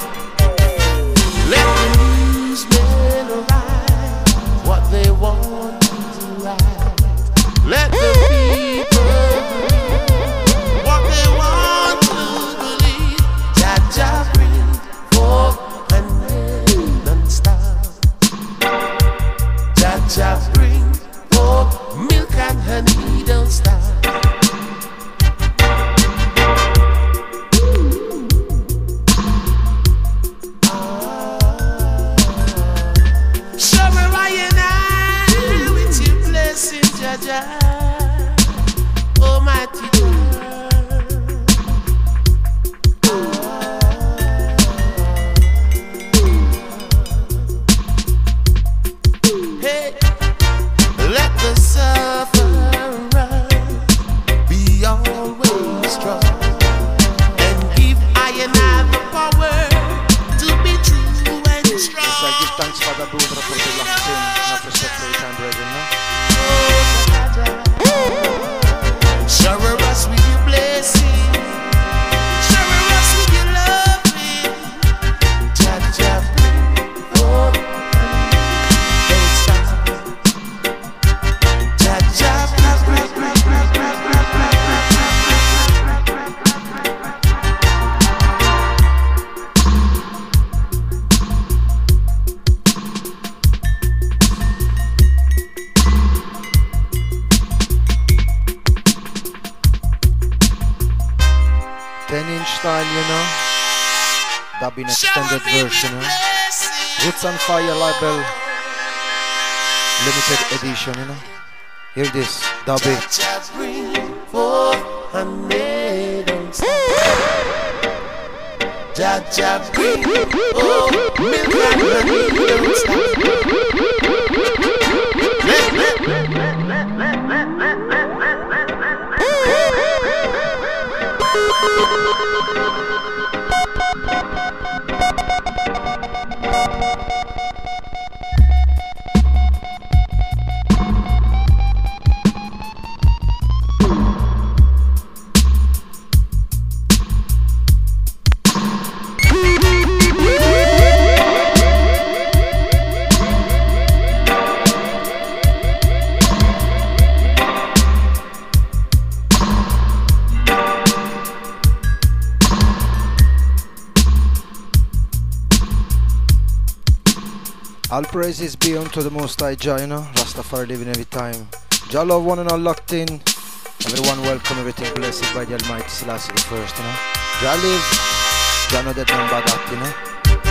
Speaker 7: Let the newsmen arrive, what they want to write. Let the people believe what they want to believe. Jah Jah bring forth and they don't stop. Jah Jah bring forth milk and honey, don't stop. Shower I and I with your blessing, Jah Jah, Almighty God. Hey, let the sufferer be always strong and give I and I the power to be true and strong.
Speaker 2: Yes, I give thanks for the brother for the last thing. Not respect for the time, brethren, no?
Speaker 7: Shower us with your blessing. Shower us with your loving. Jah Jah bring forth and don't stop. Jah Jah bring, bring, bring, bring, bring, bring,
Speaker 2: ten inch style, you know. Dubbing extended version, you know. Roots on Fire label. Limited edition, you know. Hear this, dubbing.
Speaker 7: Jah Jah bring forth and they don't stop. Jah Jah bring forth milk and honey, don't stop. Let, let, let, let, let, let, let, let, let, let,
Speaker 2: All praises be unto the Most High Jah, you know. Rastafari living every time. Jah love one and all locked in. Everyone welcome, everything blessed by the Almighty Selassie the first, you know. Jah live. Jah know that number that, you know.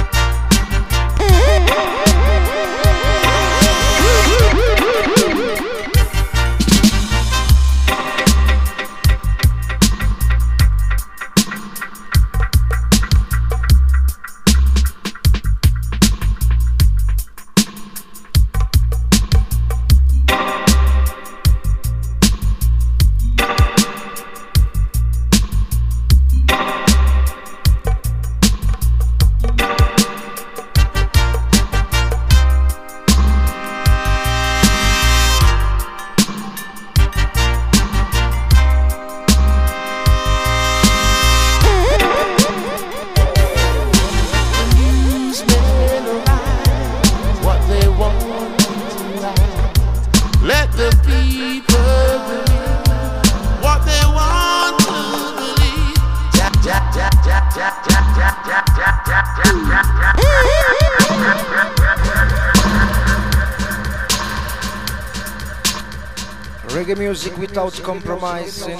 Speaker 2: Reggae music without compromising,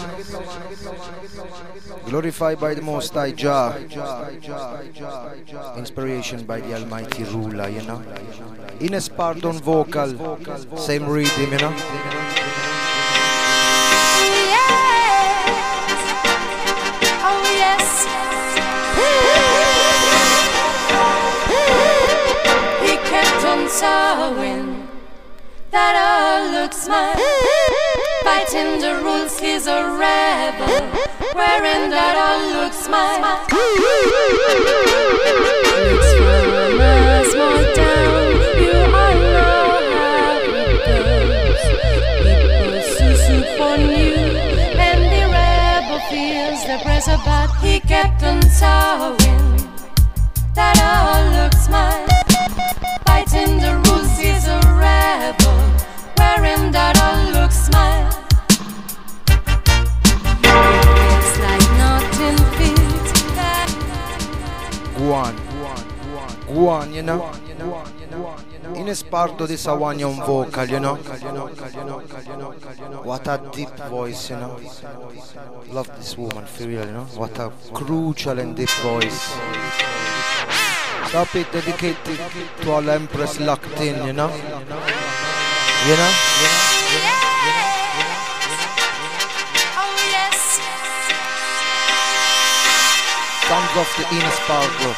Speaker 2: glorified by the Most High Jah, inspiration by the Almighty Ruler, you know. Ines Pardon vocal, same rhythm, you know.
Speaker 8: Sawing that all looks mine, fighting the rules, he's a rebel, wearing that all looks mine. It's from a small town, you all know how it goes. People soup on you, and the rebel feels the pressure, but he kept on sawing that all looks mine. Fighting the rules, he's a rebel, wearing that all looks smile. It's like nothing fits that.
Speaker 2: Go on, go on, you know. Ines Pardo di Sawanya on vocal, you know. What a deep voice, you know. Love this woman, for real, you know. What a crucial and deep voice. Stop it, dedicated to all Empress locked in, you know? You know? Sounds of the Ines Pardo.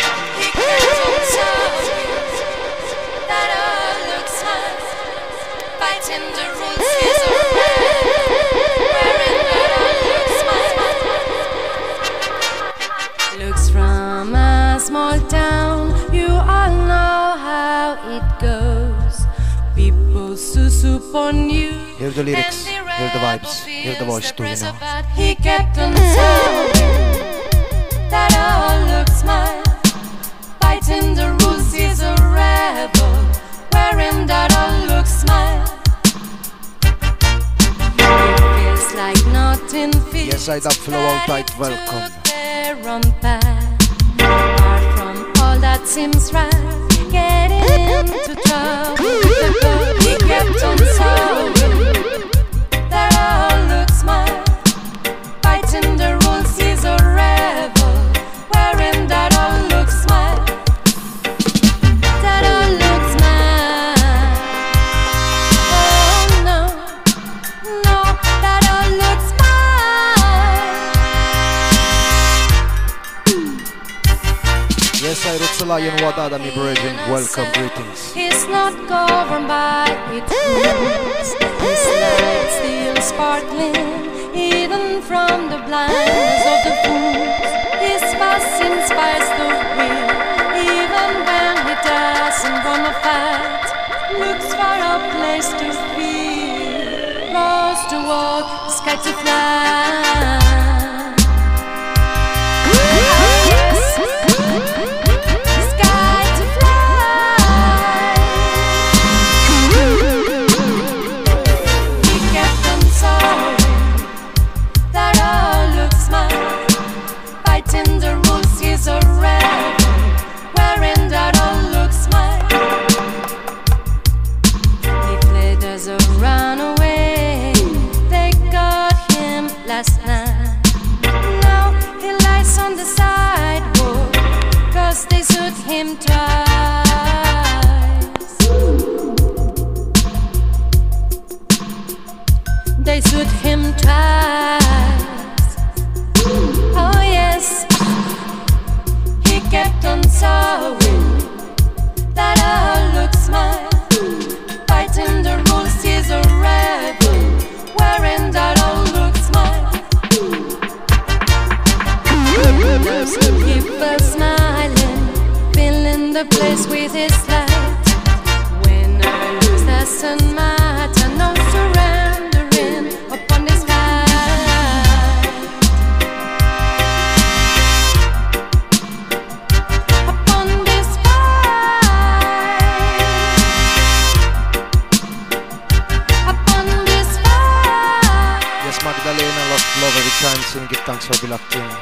Speaker 8: Looks from a small town, you all know how it goes. People soup on you.
Speaker 2: Hear the lyrics, hear the vibes, hear the voice too, you know.
Speaker 8: He kept on saying that all looks mine. Fighting the rules, he's a rebel, wearing that all looks smile. It feels like nothing feels.
Speaker 2: Yes, I that flow out tight, welcome.
Speaker 8: Apart from all that seems right, getting into trouble with the girl. He kept on sawing that all looks mine. Fighting the rules, he's a rebel, wearing that all looks smile. That all looks mine. Oh no, no, that all looks mine.
Speaker 2: Yes, I Rutsala and Wadada, mi brethren, welcome, greetings.
Speaker 8: He's not governed by its rules. His light still sparkling, hidden from the blindness of the fools. His fuss inspires the will, even when he doesn't wanna fight. Looks for a place to feel, close to walk, sky to fly.
Speaker 2: in, give thanks for being locked in.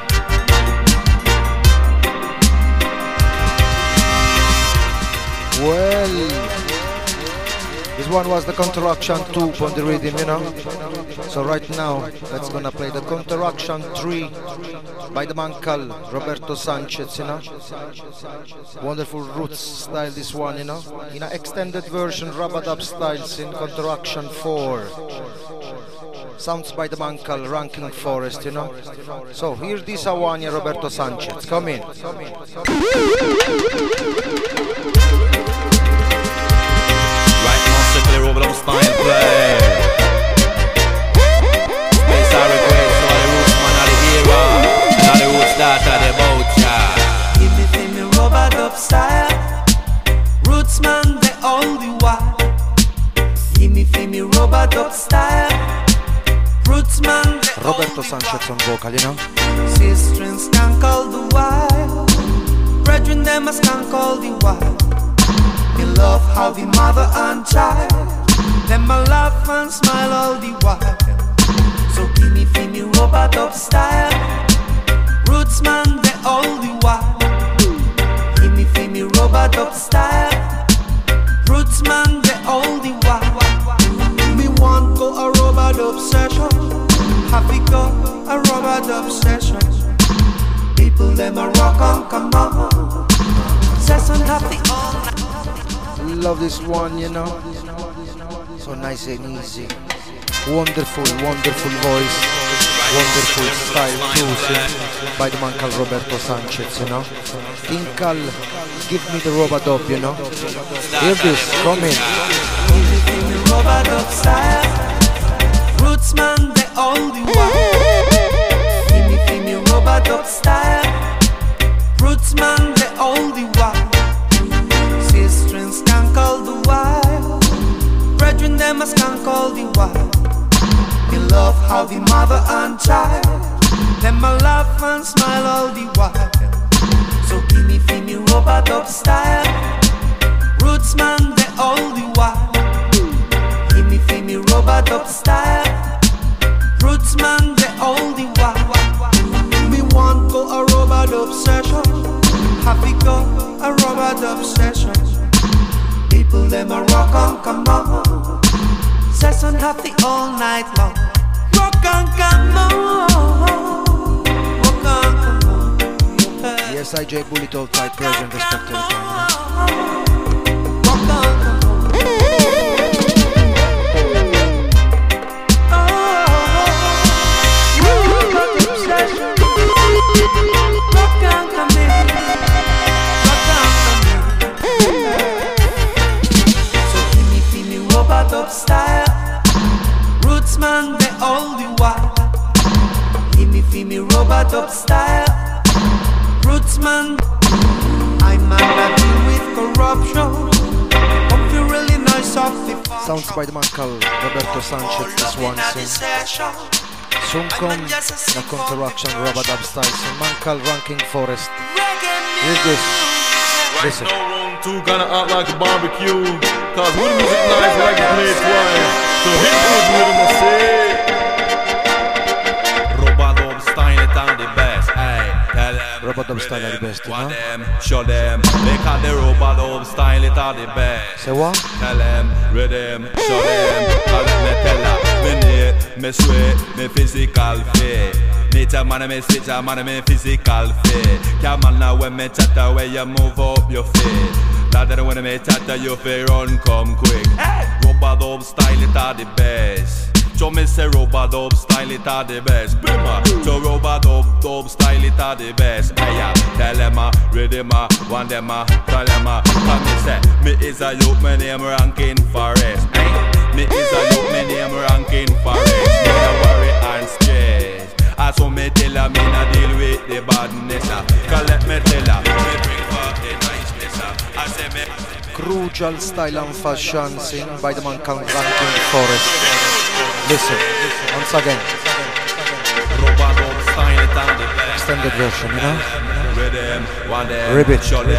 Speaker 2: Well, this one was the Counteraction two on the rhythm, you know. So right now, let's gonna play the Counteraction three by the man called Roberto Sanchez, you know. Wonderful roots style, this one, you know. In an extended version, Rabadab styles in Counteraction four. Sounds by the man called Ranking Forest, you know. So here's this one, Roberto Sanchez. Come in. Come in.
Speaker 9: Clear over the style play. Space I request, so the roots man of the era. Now the roots start at the boat, yeah.
Speaker 7: Give me, give me Robert up style. Roots man, they all the while. Give me, give me Robert up style. Roots man, they
Speaker 2: Roberto Sanchez on vocal, you know.
Speaker 7: Sisters can call the while. Brethren, them must can call the while. Me love how the mother and child, them a laugh and smile all the while. So give me, give me Robert up style. Roots man, they all the while. Give me, give me Robert up style. Roots man, they all the while. Me want go a Robert up session. Happy go a Robert up session. People them a rock on, come on. Session happy all night.
Speaker 2: Love this one, you know. So nice and easy. Wonderful, wonderful voice. Wonderful style choosing by the man called Roberto Sanchez, you know. Inkal, give me the Robadop, you know. Hear this, come in.
Speaker 7: Give me Robadop style. Roots man, they all the while. Give me, give me Robadop style. Roots man, they all the while. Sisters can call the while. Brethren, them must can call the while. Me love how the mother and child, them a laugh and smile all the while. So give me, give me Robert up style. Roots man, they all the while. Give me, give me Robert up style. Roots man, they all the while. Me want go a Robert up session. Happy go a Robert up session. People them a rock on, come on. Session happy all night long. Rock on, come on. Rock on, come on.
Speaker 2: Yes, I J Bullet all tight present, respect to the time.
Speaker 7: Rock on, come on. Oh, Robert up session. Rock on, come in. Rock on, come in. So give me, give me Robert up style. Roots man, they all the while. Give me, give me Robert up style. Roots man, I'm mad at you with corruption. Hope you really nice off the phone.
Speaker 2: Sounds by the man called Roberto Sanchez, this one sing. Soon come the Counteraction Rabadab style. So man called Ranking Forest. Here's this. Listen.
Speaker 9: Right, no wrong two gonna act like a barbecue. Cause when the music nice, like to play it twice. So hit good with him, I say. Robadab style it on the best, ayy. Tell them.
Speaker 2: Robadab style are the best, you know.
Speaker 9: Them, show them. They call the Robadab style it on the best.
Speaker 2: Say what?
Speaker 9: Tell them, rhythm, show them. Call them, me tell them. Me need, me sweat, me physical fit. Nature man, me switch, man, me physical fit. Come on now when me chatter, where you move up your feet. That when me chatter, you feel run, come quick. Robadab style it are the best. So me say Robadab style it are the best. Bima. So Robadab dub style it are the best. Aya, tell them a, rhythm a, one them a, tell them a. Come me say, me is a youth, my name Ranking Forest. Me is a youth, my name Ranking Forest. Me no worry and stress. I saw me tell her, me no deal with the badness. Cause let me tell her, me bring for the niceness. I say me.
Speaker 2: Crucial style and fashion sing by the man called Ranking Forest. Listen, once again. Extended version, you know? Ribbit.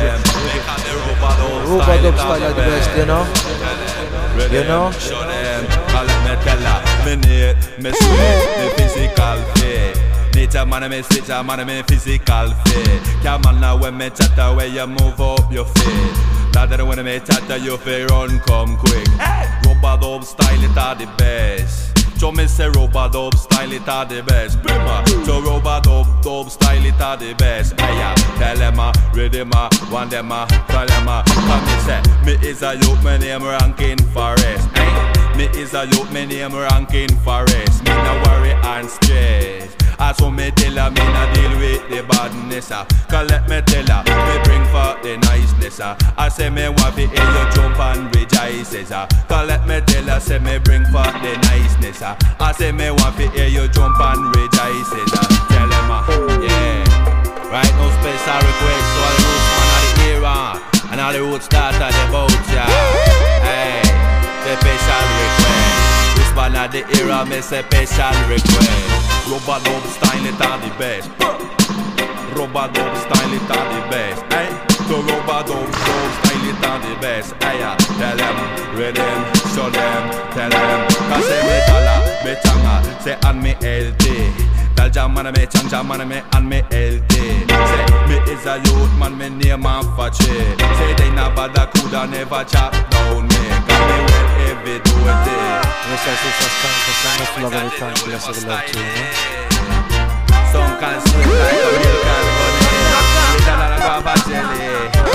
Speaker 2: Robadab style are the best, you know? You know?
Speaker 9: Me need, me sweat, me physical fit. Nature man me switch, a man me physical fit. Come on now when me chatter, where you move up your feet. That when me chatter, you feel run come quick. Rubber dub style it are the best. So me say rubber dub style it are the best. Prima, so rubber dub dub style it are the best. Aya, tell them a, ready ma, want them a, tell them a. Come me say, me is a youth, my name ranking forest. Me is a youth, my name ranking forest. Me no worry and stress. As for me tell her, me no deal with the badness. Cause let me tell her, me bring for the niceness. I say me want to hear you jump and rejoice. Cause let me tell her, say me bring for the niceness. I say me want to hear you jump and rejoice. Tell them, uh, yeah. Right now special request to all the roots man of the era and all the roots starter the boat, yeah. Hey, the special request. This man of the era, me say special request. Rubber dub style it are the best. Rubber dub style it are the best. Hey, so rubber dub dub style it are the best. Hey, tell them, read them, show them, tell them. Cause say me tala, me changa, say and me L T. Tell jam man me chang jam man me and me L T. Say me is a youth man, me name and fache. Say they never da coulda never chop down me. Cause me well heavy do it.
Speaker 2: Yes, I see such kind of enough love every time. Bless the love too, you know.
Speaker 9: Some can sweet like a milk and honey. With a lot of guava jelly.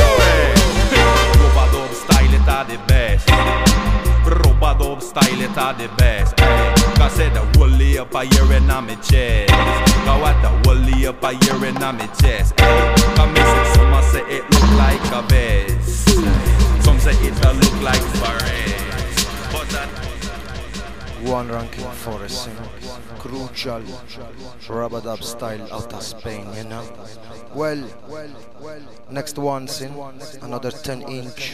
Speaker 9: Rubber dub style it are the best. Rubber dub style it are the best. Hey, cause say the woolly up a year in on me chest. Cause what the woolly up a year in on me chest. Hey, cause me say some say it look like a vest. Some say it a look like forest. But that
Speaker 2: one ranking forest, you know. Crucial rubber dub style out of Spain, you know. Well, next one, sin another ten inch.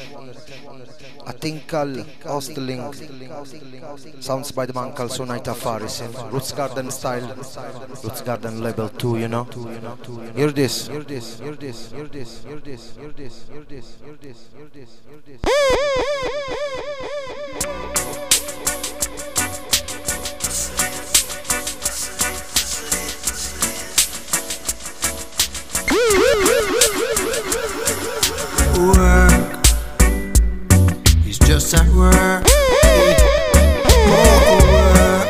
Speaker 2: I think called Hostling. Sounds by the man called Sonaita Faris, in Roots Garden style, Roots Garden level two, you know. Hear this, hear this, hear this, hear this, hear this, hear this, hear this, hear this, hear this, hear this.
Speaker 7: Work is just at work. Oh, work.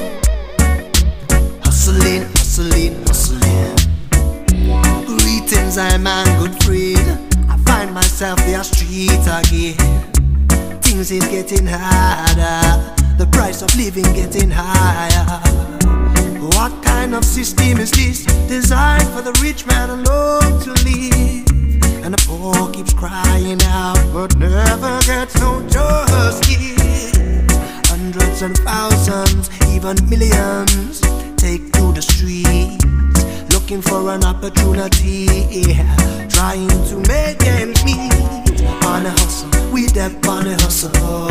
Speaker 7: Hustling, hustling, hustling. Greetings, I'm a good friend. I find myself in the street again. Things is getting harder. The price of living getting higher. What kind of system is this? Designed for the rich man alone to live. And the poor keeps crying out, but never gets no justice. Hundreds and thousands, even millions, take to the streets, looking for an opportunity, trying to make ends meet. On a hustle, we dep on a hustle.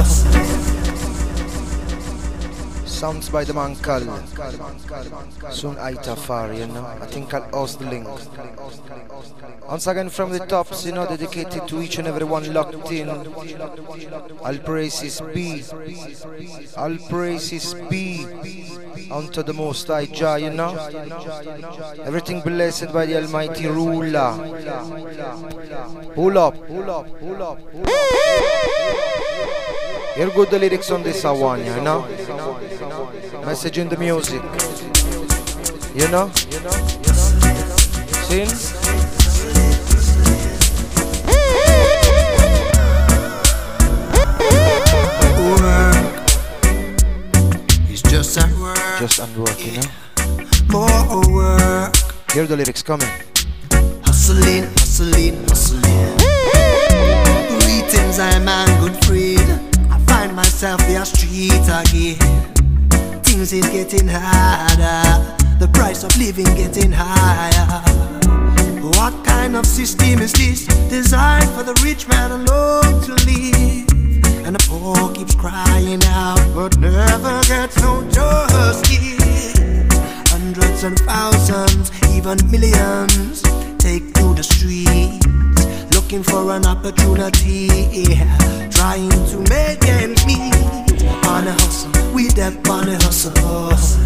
Speaker 2: Sounds by the man called Sonaita Faris, you know. I think called Hostling. Once again from the tops, you know, dedicated to each and every one locked in. All praises be, all praises be unto the Most High Jah, you know. Everything blessed by the Almighty Ruler. Pull up, pull up, pull up, pull up. Hear good the lyrics on this one, you know. Message in the music, you know. Sin.
Speaker 7: Just at work,
Speaker 2: just at work, you know.
Speaker 7: More work.
Speaker 2: Hear the lyrics coming.
Speaker 7: Hustling, hustling, hustling. Greetings, I'm a good friend. I find myself in the street again. Things is getting harder. The price of living getting higher. What kind of system is this? Designed for the rich man alone to live. And the poor keeps crying out, but never gets no justice. Hundreds and thousands, even millions, take to the streets, looking for an opportunity, trying to make ends meet. On a hustle, we dep on a hustle.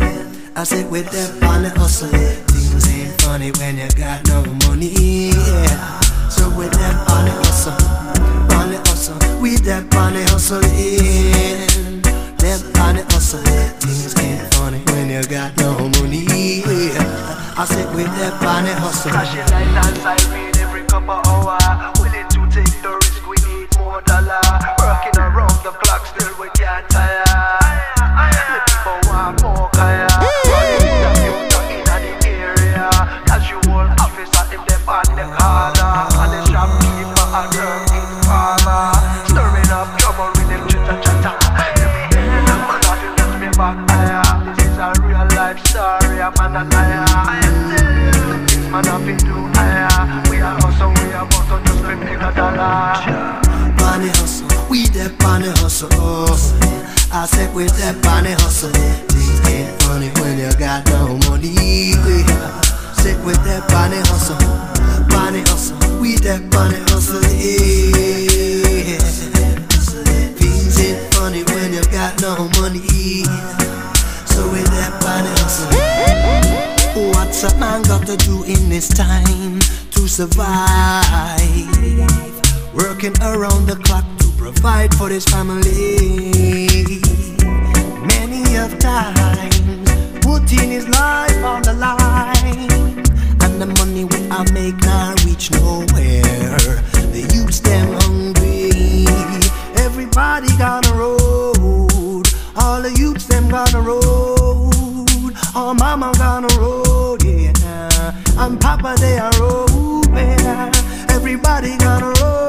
Speaker 7: I said with them on the hustle, things ain't funny when you got no money. Yeah. So with them on the hustle, on the hustle, with them on the hustle, yeah. Them on the hustle, things ain't funny when you got no money. Yeah. I said with them on the hustle.
Speaker 10: Flashing lights and siren every couple hour. Willing to take the risk, we need more dollar. Working around the clock, still we can't tire. The people want more kaya. Running the future in the area. Casual officer, if they on the corner. And the shopkeeper and working farmer. Stirring up trouble with them chitter chatter. Man, I feel just me back higher. This is a real life story, a man a liar. This man a fit do higher. We are also, we are about to just make a dollar.
Speaker 7: Bunny hustle, we the bunny hustle. I said with that bunny hustle, things ain't funny when you got no money. Sit with that bunny hustle, bunny hustle, we that bunny hustle. Yeah. Things ain't funny when you got no money. So with that bunny hustle, what's a man got to do in this time to survive? Working around the clock to provide for his family. Many of times putting his life on the line, and the money we I make now reach nowhere. The youths them hungry. Everybody got a road. All the youths them got a road. All mama got a road, yeah. And papa they are road, yeah. Everybody got a road.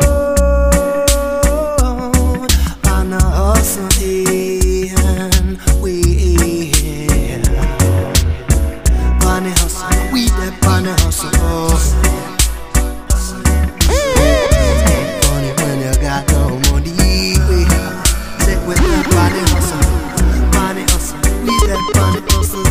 Speaker 7: Hustle and we bunny hustle, we the bunny hustle. Funny when you got no money. Sit with the bunny hustle, bunny hustle, we the bunny hustle.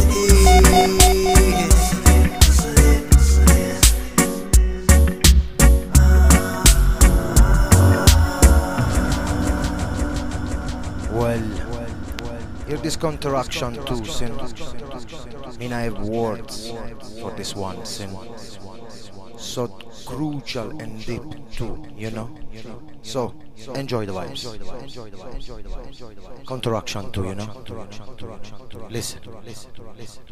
Speaker 2: Hear this counteraction too, sin. Mean I have words for this one, sin. So crucial and deep too, you know. So enjoy the vibes. Counteraction too, you know. Listen, listen, listen.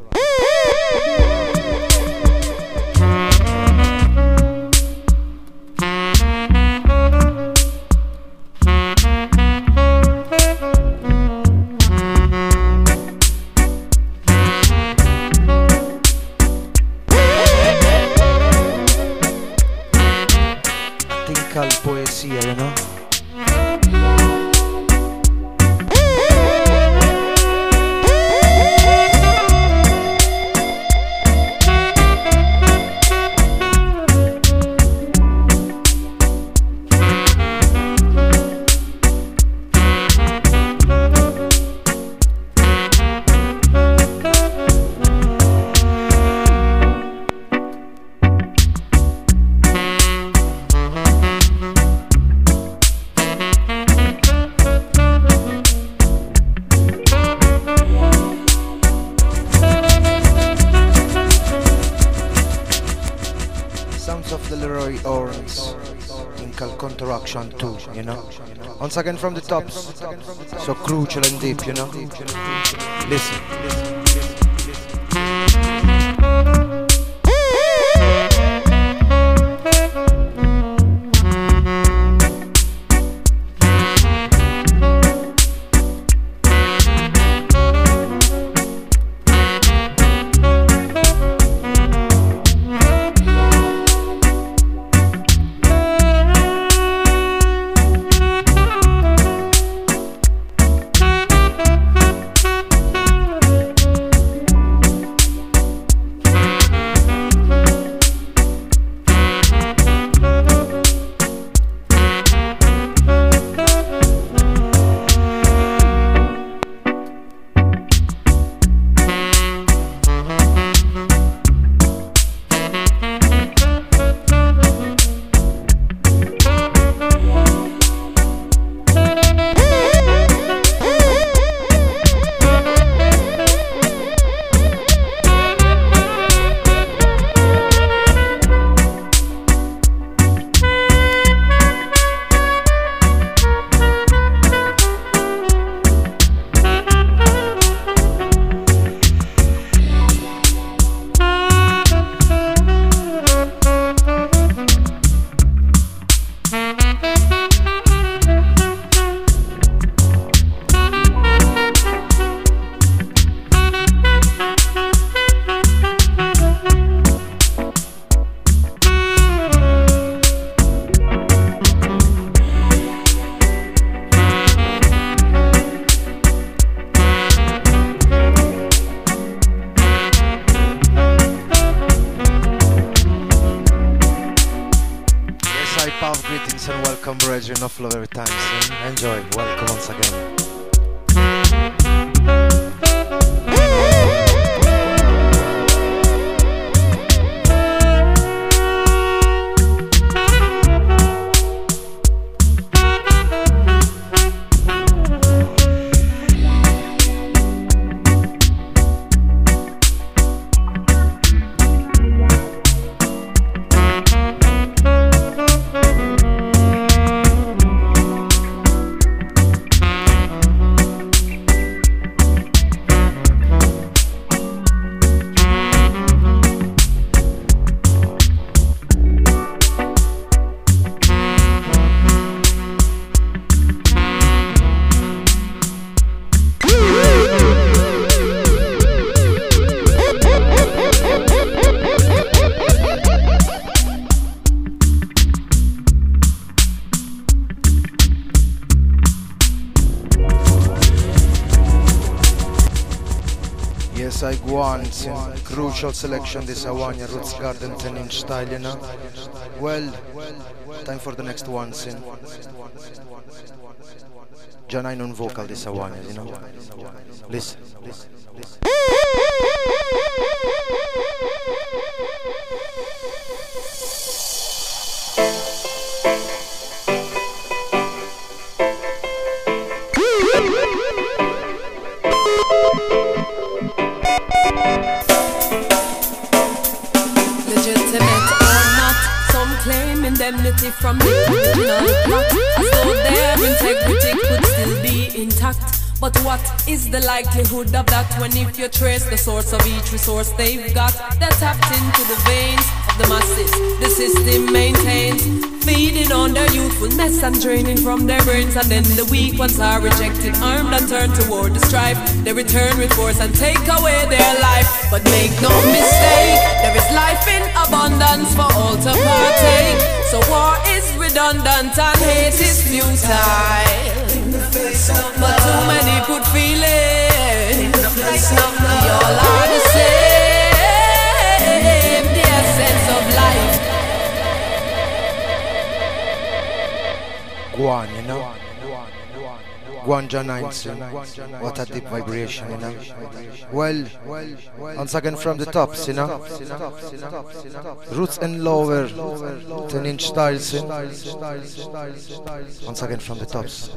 Speaker 2: Poesía, you know. Counteraction too, you know. Once again from the tops, so crucial and deep, you know. Listen, listen. Yes, and welcome, brethren. Enough love every time. So enjoy. Welcome once again. Crucial selection, this Awanya Roots Garden ten inch style, you know. Well, time for the next one, sin. Janine on vocal, this Awanya, you know. Listen, listen, listen.
Speaker 11: Indemnity from the original plot, as though their integrity could still be intact. But what is the likelihood of that when if you trace the source of each resource they've got? They're tapped into the veins of the masses the system maintains, feeding on their youthfulness and draining from their brains. And then the weak ones are rejected, armed and turned toward the strife. They return with force and take away their life. But make no mistake, there is life in abundance for all to partake. So war is redundant and hate is futile. But too many put feeling, we all are the same. The essence of life.
Speaker 2: Guan, you know. Guanja nine, what a deep vibration, you know. Well, once again from the tops, you know. Roots and lower, ten inch styles, you know. Once again from the tops.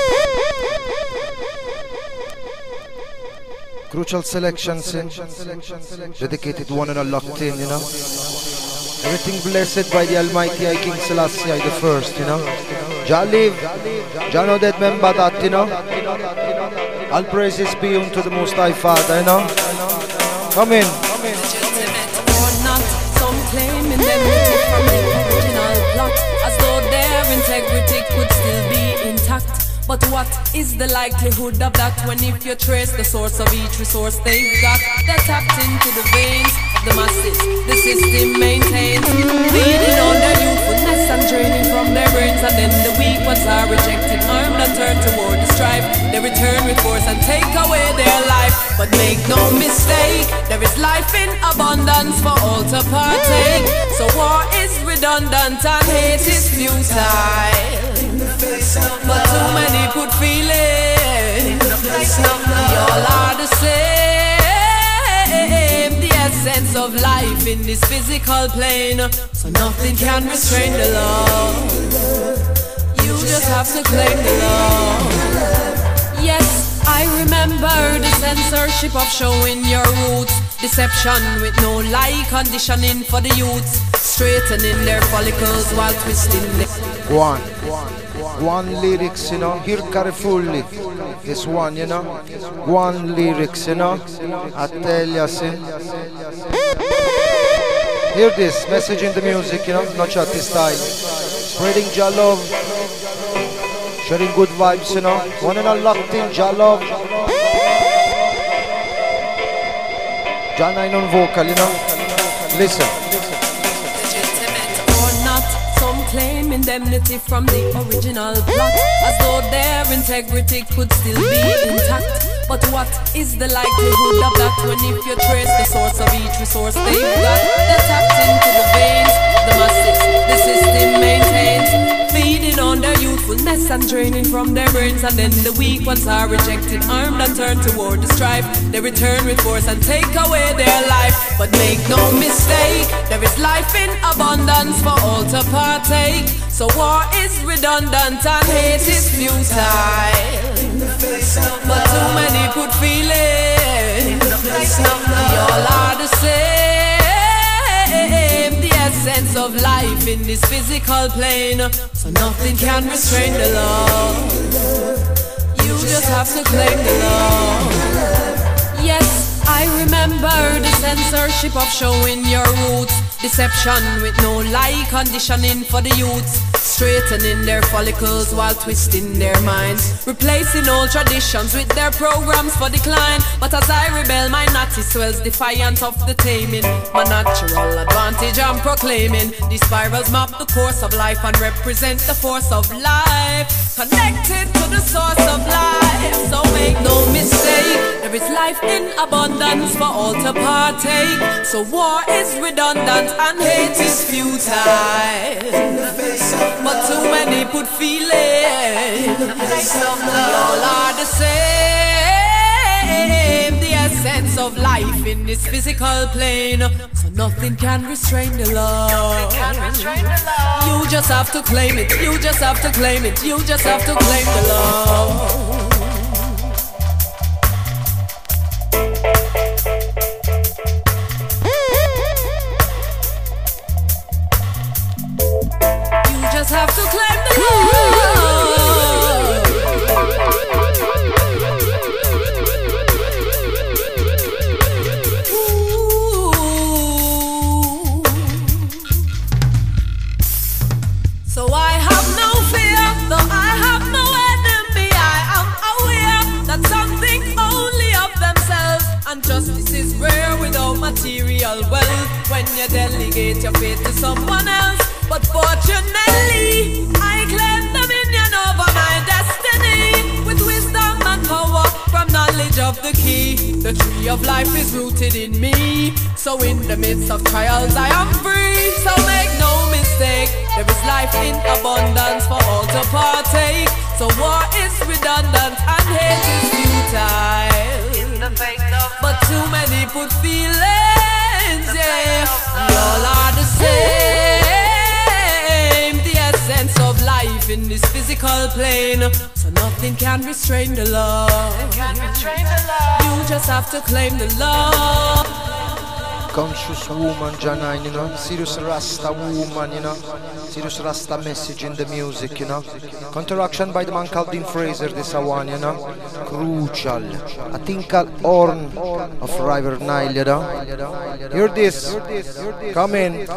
Speaker 2: Crucial selections, dedicated one and all locked in, you know. Everything blessed by the Almighty I King Selassie I the first, you know. Jah live, Jah know that member that, you know. All praises be unto the Most High Father, you know. Come in.
Speaker 11: Or not, some claim indemnity from the original plot, as though their integrity could still be intact. But what is the likelihood of that when if you trace the source of each resource they've got? They're tapped into the veins of the masses the system maintains, feeding on their youthfulness and draining from their brains. And then the weak ones are rejected, armed and turned toward the strife. They return with force and take away their life. But make no mistake, there is life in abundance for all to partake. So war is redundant and hate is futile. But too many put feeling, we all are the same. The essence of life in this physical plane, so nothing can restrain the love. You just have to claim the love. Yes, I remember the censorship of showing your roots, deception with no lie conditioning for the youths, straightening their follicles while twisting their...
Speaker 2: One, one lyrics, you know, hear carefully. This one, you know, one lyrics, you know, I tell you, see. Hear this, message in the music, you know, not chatty style. Spreading Jah love, sharing good vibes, you know, one and all locked in Jah love. Jah nine on vocal, you know, listen.
Speaker 11: Claim indemnity from the original plot, as though their integrity could still be intact. But what is the likelihood of that when if you trace the source of each resource they've got? They're tapped into the veins of the masses the system maintains, feeding on their youthfulness and draining from their brains. And then the weak ones are rejected, armed and turned toward the strife. They return with force and take away their life. But make no mistake, there is life in abundance for all to partake. So war is redundant and hate is futile. But too many put feeling, we all are the same. The essence of life in this physical plane, so nothing can restrain the love. You just have to claim the love. Yes, I remember the censorship of showing your roots, deception with no lie conditioning for the youths, straightening their follicles while twisting their minds, replacing old traditions with their programs for decline. But as I rebel, my natty swells defiant of the taming. My natural advantage I'm proclaiming. These spirals map the course of life and represent the force of life, connected to the source of life. So make no mistake, there is life in abundance for all to partake. So war is redundant and hate is futile. But too many put feeling, we all are the same. The essence of life in this physical plane, so nothing can restrain the love. You just have to claim it, you just have to claim it, you just have to claim the love. Just have to claim the love. Ooh. So I have no fear, though I have no enemy. I am aware that some think only of themselves, and justice is rare without material wealth. When you delegate your fate to someone else, but fortunately, I claim dominion over my destiny, with wisdom and power from knowledge of the key. The tree of life is rooted in me, so in the midst of trials I am free. So make no mistake, there is life in abundance for all to partake. So war is redundant and hate is futile. But too many put feelings, yeah. We all are the same. Sense of life in this physical plane, so nothing can restrain the love. You just have to claim the love.
Speaker 2: Conscious woman, Janine, you know, serious Rasta woman, you know, serious Rasta message in the music, you know. Counteraction by the man called Dean Fraser, this one, you know, crucial. A tinkle horn of River Nile, you know. Hear this, come in.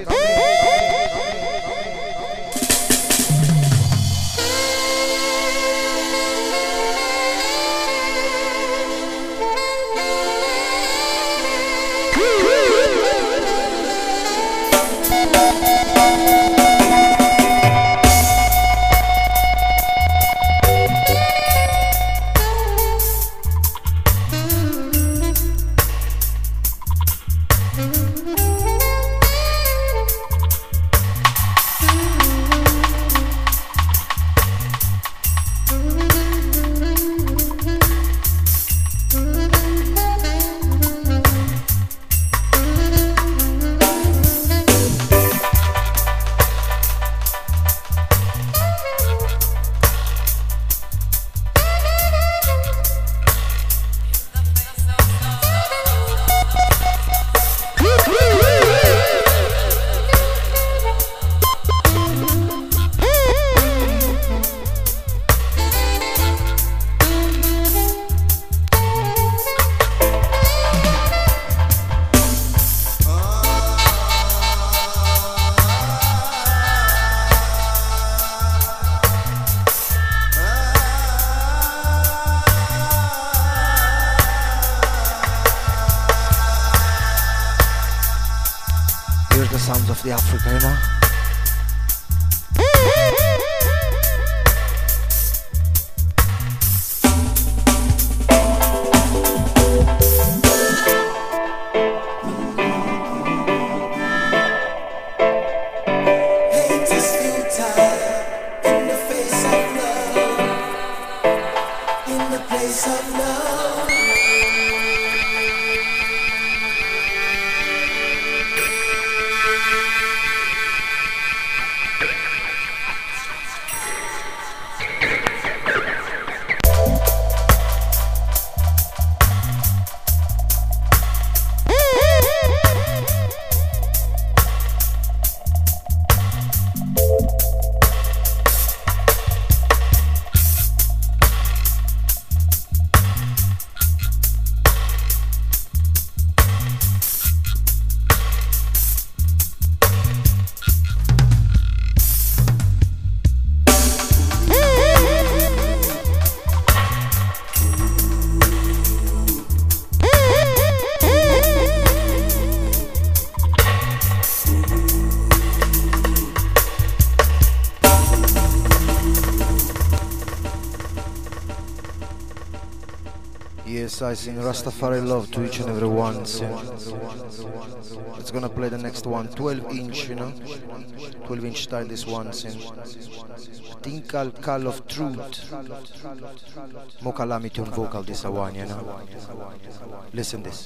Speaker 2: Sounds of the Africa, you know.
Speaker 7: a place of love.
Speaker 2: Yes, I sing Rastafari love to each and every one. So it's gonna play the next one, twelve inch, you know, twelve inch style. This one, sing Tinkal Call of Truth. Mokalamity on vocal. This one, you know. Listen this.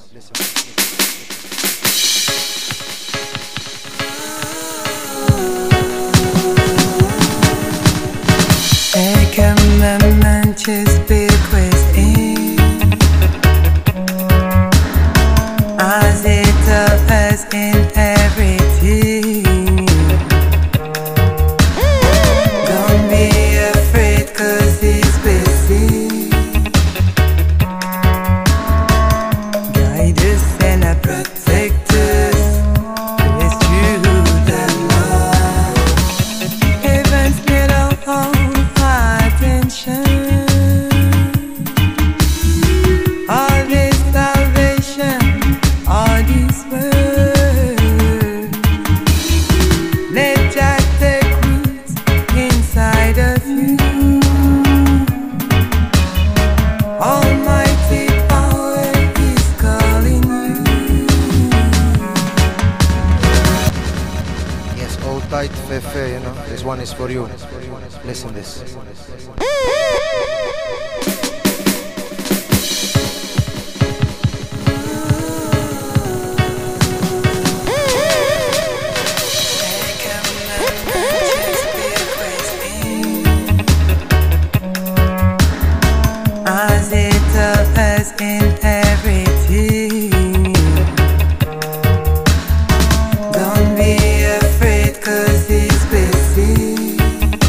Speaker 12: Take a moment, just be in as it appears in everything. Don't be afraid, cause he's busy. Guide us and protect us. It's you that love. Heaven's made of all attention. All this salvation, all this word, let Jah take roots inside of you. Almighty power is calling you.
Speaker 2: Yes, hold tight, Fefe, you know. This one is for you. Listen this.
Speaker 12: As it appears in everything. Don't be afraid, cause he's busy.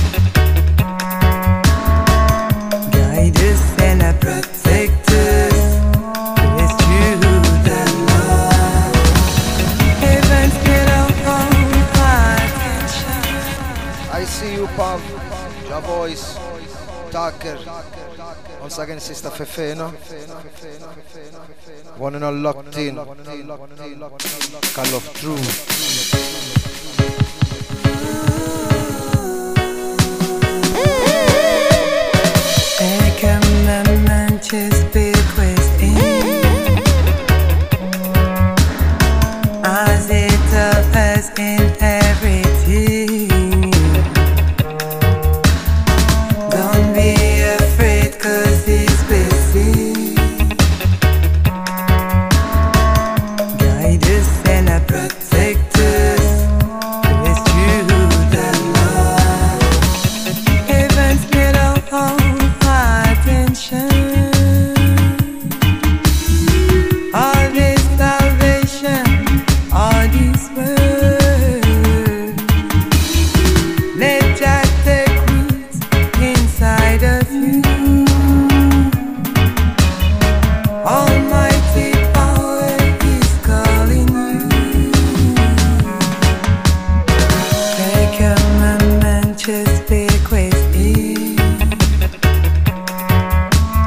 Speaker 12: Guide us and protect us. It's you that love. Heaven's get all attention.
Speaker 2: I see you, Pav, Ja Voice, Tucker. Once again, Sister Fefe, no? One and all locked in. Call of Truth.
Speaker 12: Take a moment, just be in as it appears in everything. Don't be afraid, cause he's busy. Guide us and protect us. It's you that love. Heaven's made of all attention. All this salvation, all this word, let Jah take roots inside of you. Almighty power is calling you. Take a moment, just be quiet.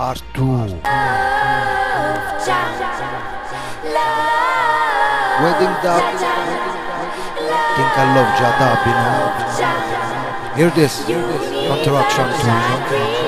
Speaker 2: Part two. Wedding dub. Think I love Jadab, you know. Hear this. Contraction two, you know.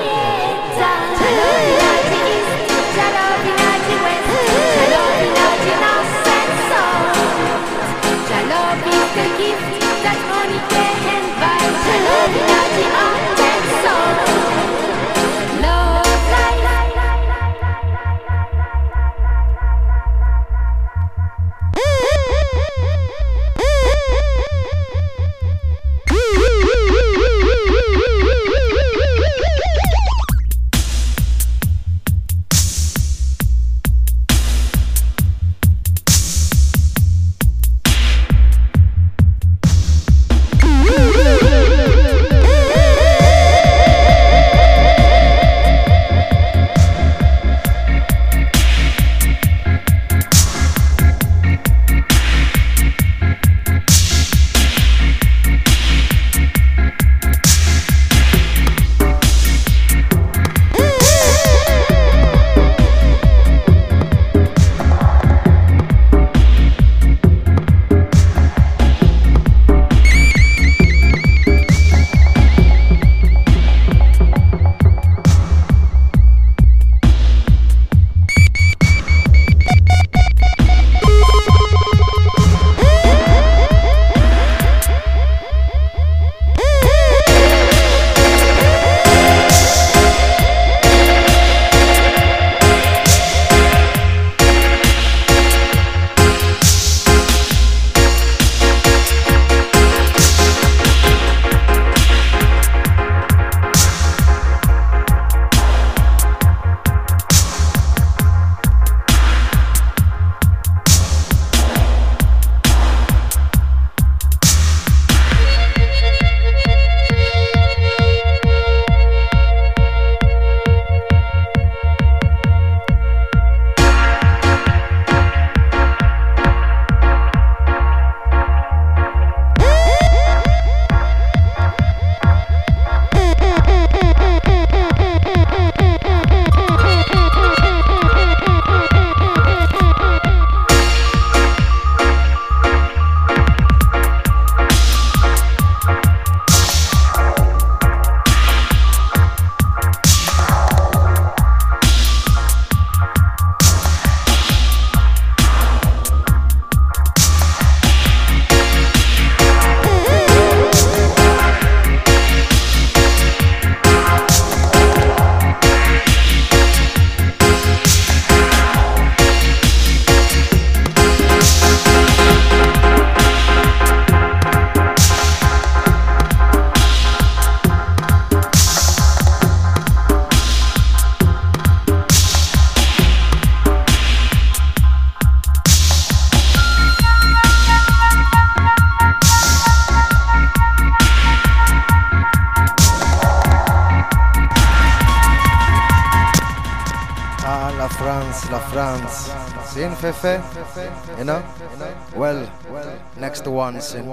Speaker 2: Sin Fefe, you know? Well, next one, Sin.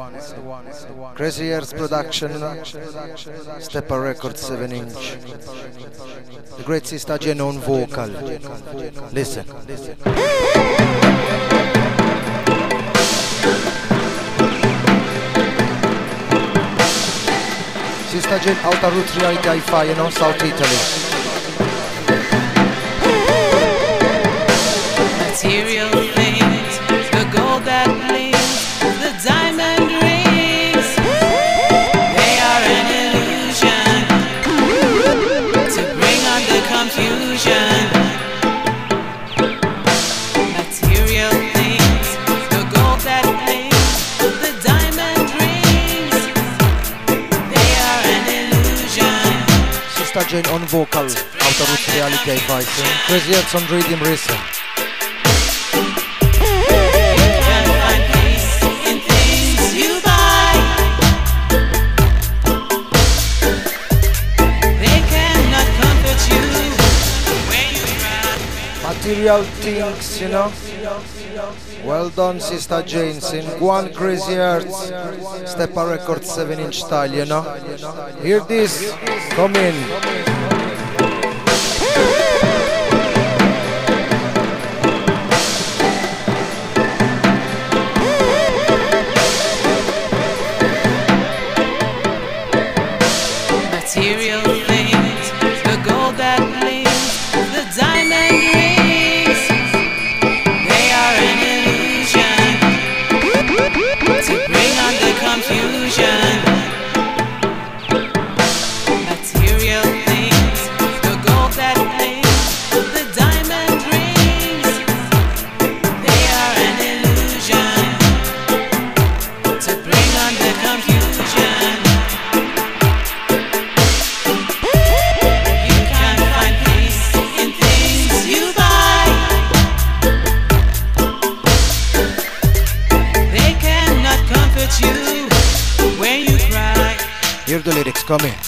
Speaker 2: Crazy Earth production, Stepper Records seven inch. The great Sister Jane on vocal. Listen. Sister Jane, Outer Route Reality Hi-Fi, you know, South Italy.
Speaker 13: Material things, the gold that blings, the diamond rings, they are an illusion to bring on the confusion. Material things, the gold that blings, the diamond rings, they are an illusion.
Speaker 2: Sister Jane on vocal, Outer Route Reality Hi-Fi, Crazy Earth on rhythm, listen. Material things, you know. Well done, Sister Jane. In one Crazy Earth, Stepper Records seven inch style, you know. Hear this, come in.
Speaker 13: material things, the gold that gleams, the diamond rings, they are an illusion to bring on the confusion. Material things, the gold that gleams, the diamond rings, they are an illusion to bring on the confusion. You can't find peace in things you buy. They cannot comfort you when you cry.
Speaker 2: Hear the lyrics, come in.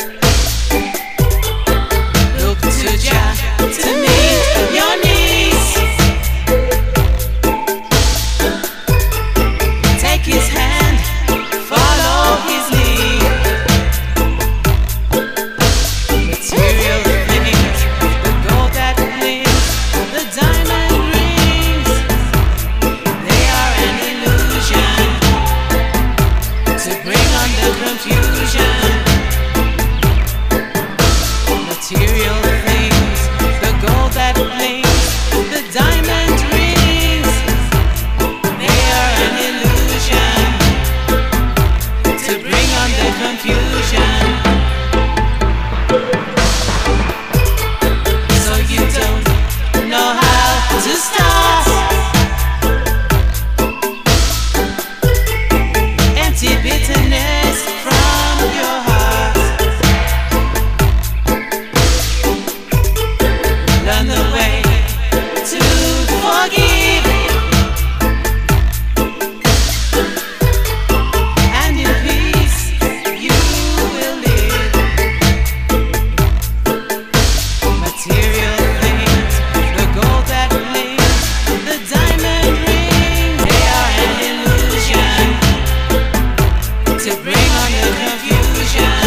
Speaker 13: Look to Jah to meet your needs. Take his hand, follow his lead. Material things, the gold that gleams, the diamond rings, they are an illusion to bring on the confusion. Material things, the gold that gleams, the diamond rings, they are an illusion to bring on the confusion. So you don't know how to start. Empty bitterness from your heart. Learn the way to forgive, and in peace you will live. Material things, the gold that gleams, the diamond ring, they are an illusion to bring on the confusion.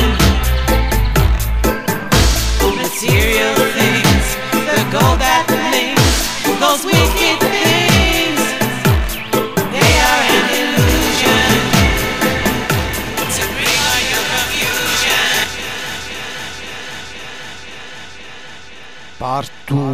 Speaker 13: Material things, the gold that gleams, those wicked things, they are an illusion to bring on your confusion.
Speaker 2: Part two.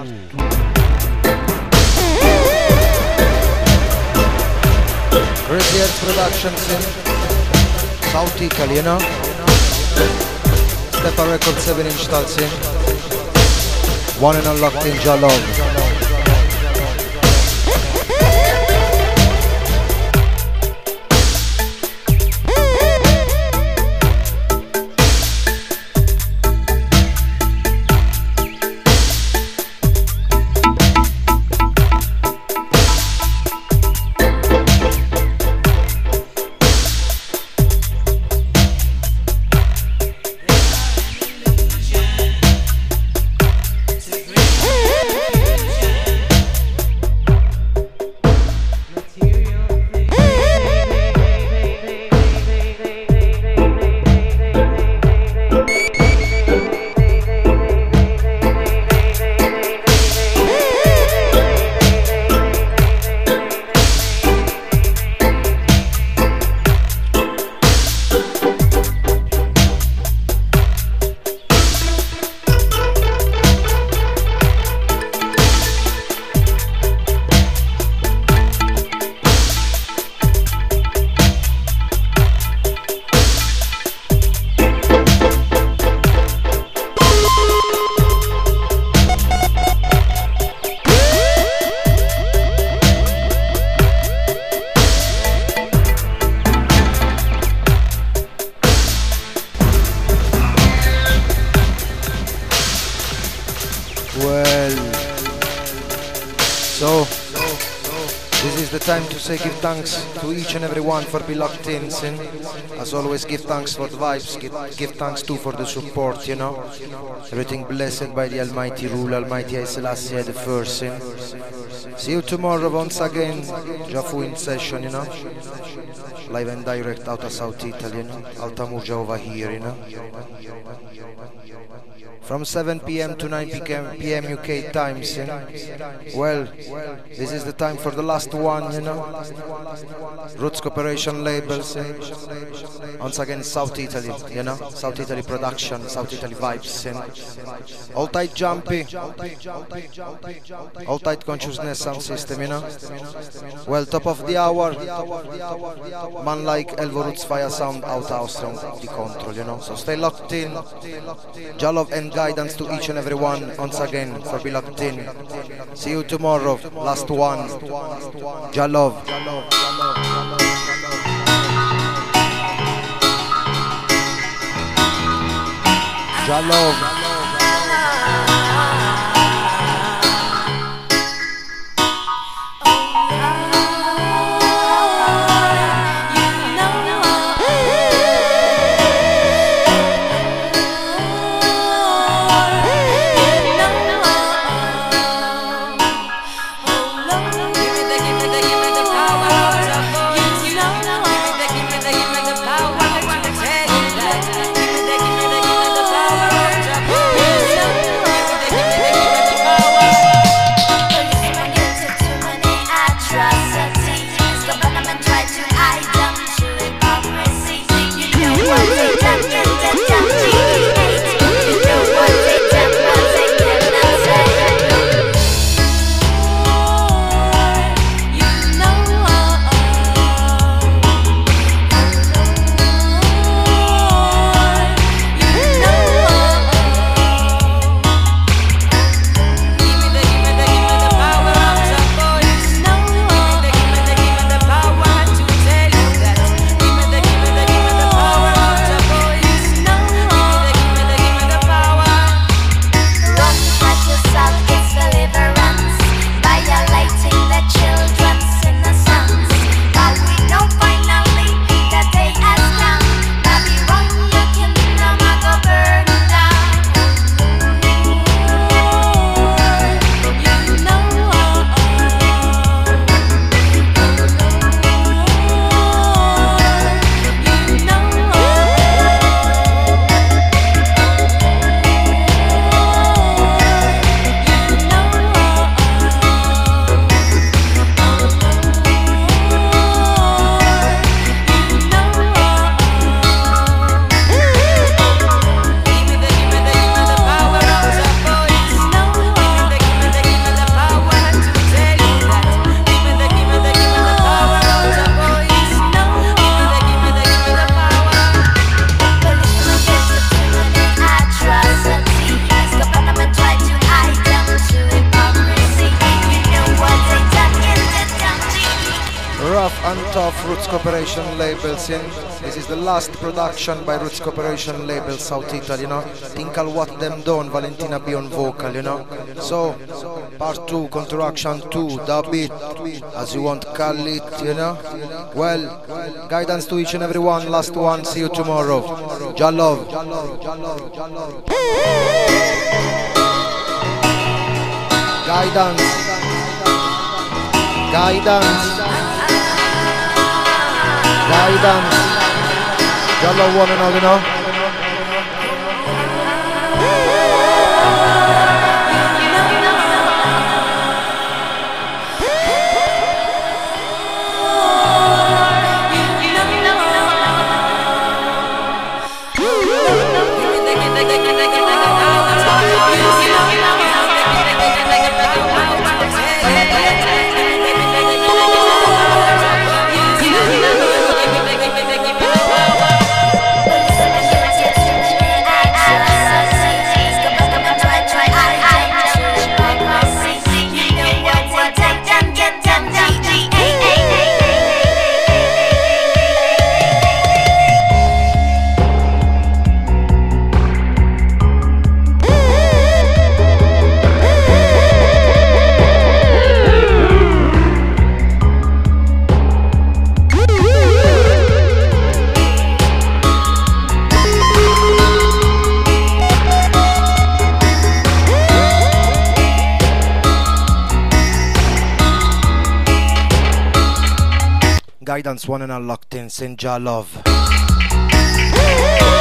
Speaker 2: Crazy Earth Productions in South Italy, you know? Steppa Record seven inch talzin. One and unlocked in Jah Love. So, this is the time to say give thanks to each and every one for being locked in, sin. As always, give thanks for the vibes, give, give thanks too for the support, you know. Everything blessed by the Almighty Rule, Almighty Haile Selassie the first, sin. See you tomorrow once again, Jafu in session, you know. live and direct out of South Italy, you know. Alta Murgia over here, you know. From seven p m to nine p m U K times, you know. Well, this is the time for the last one, you know. Roots Corporation labels, you know. Once again, South Italy, you know. South Italy production, South Italy vibes, you know. All tight jumpy, all tight consciousness sound system, you know. Well, top of the hour, man like Elvo Roots Fire Sound out house on the control, you know. So stay locked in. Jah love and guidance to each and every one once again for be locked in. See you tomorrow, last one. Jah love. Jah love. Roots Corporation labels in. This is the last production by Roots Corporation label South Italy, you know. Tinkle what them done, Valentina be on vocal, you know. So, part two, Contraction two, dub it, as you want, call it, you know. Well, guidance to each and every one, last one, see you tomorrow. Jah love. Guidance. Guidance. Guidance. Jah love one and all, you know. guidance, one and all locked in. Send Jah love.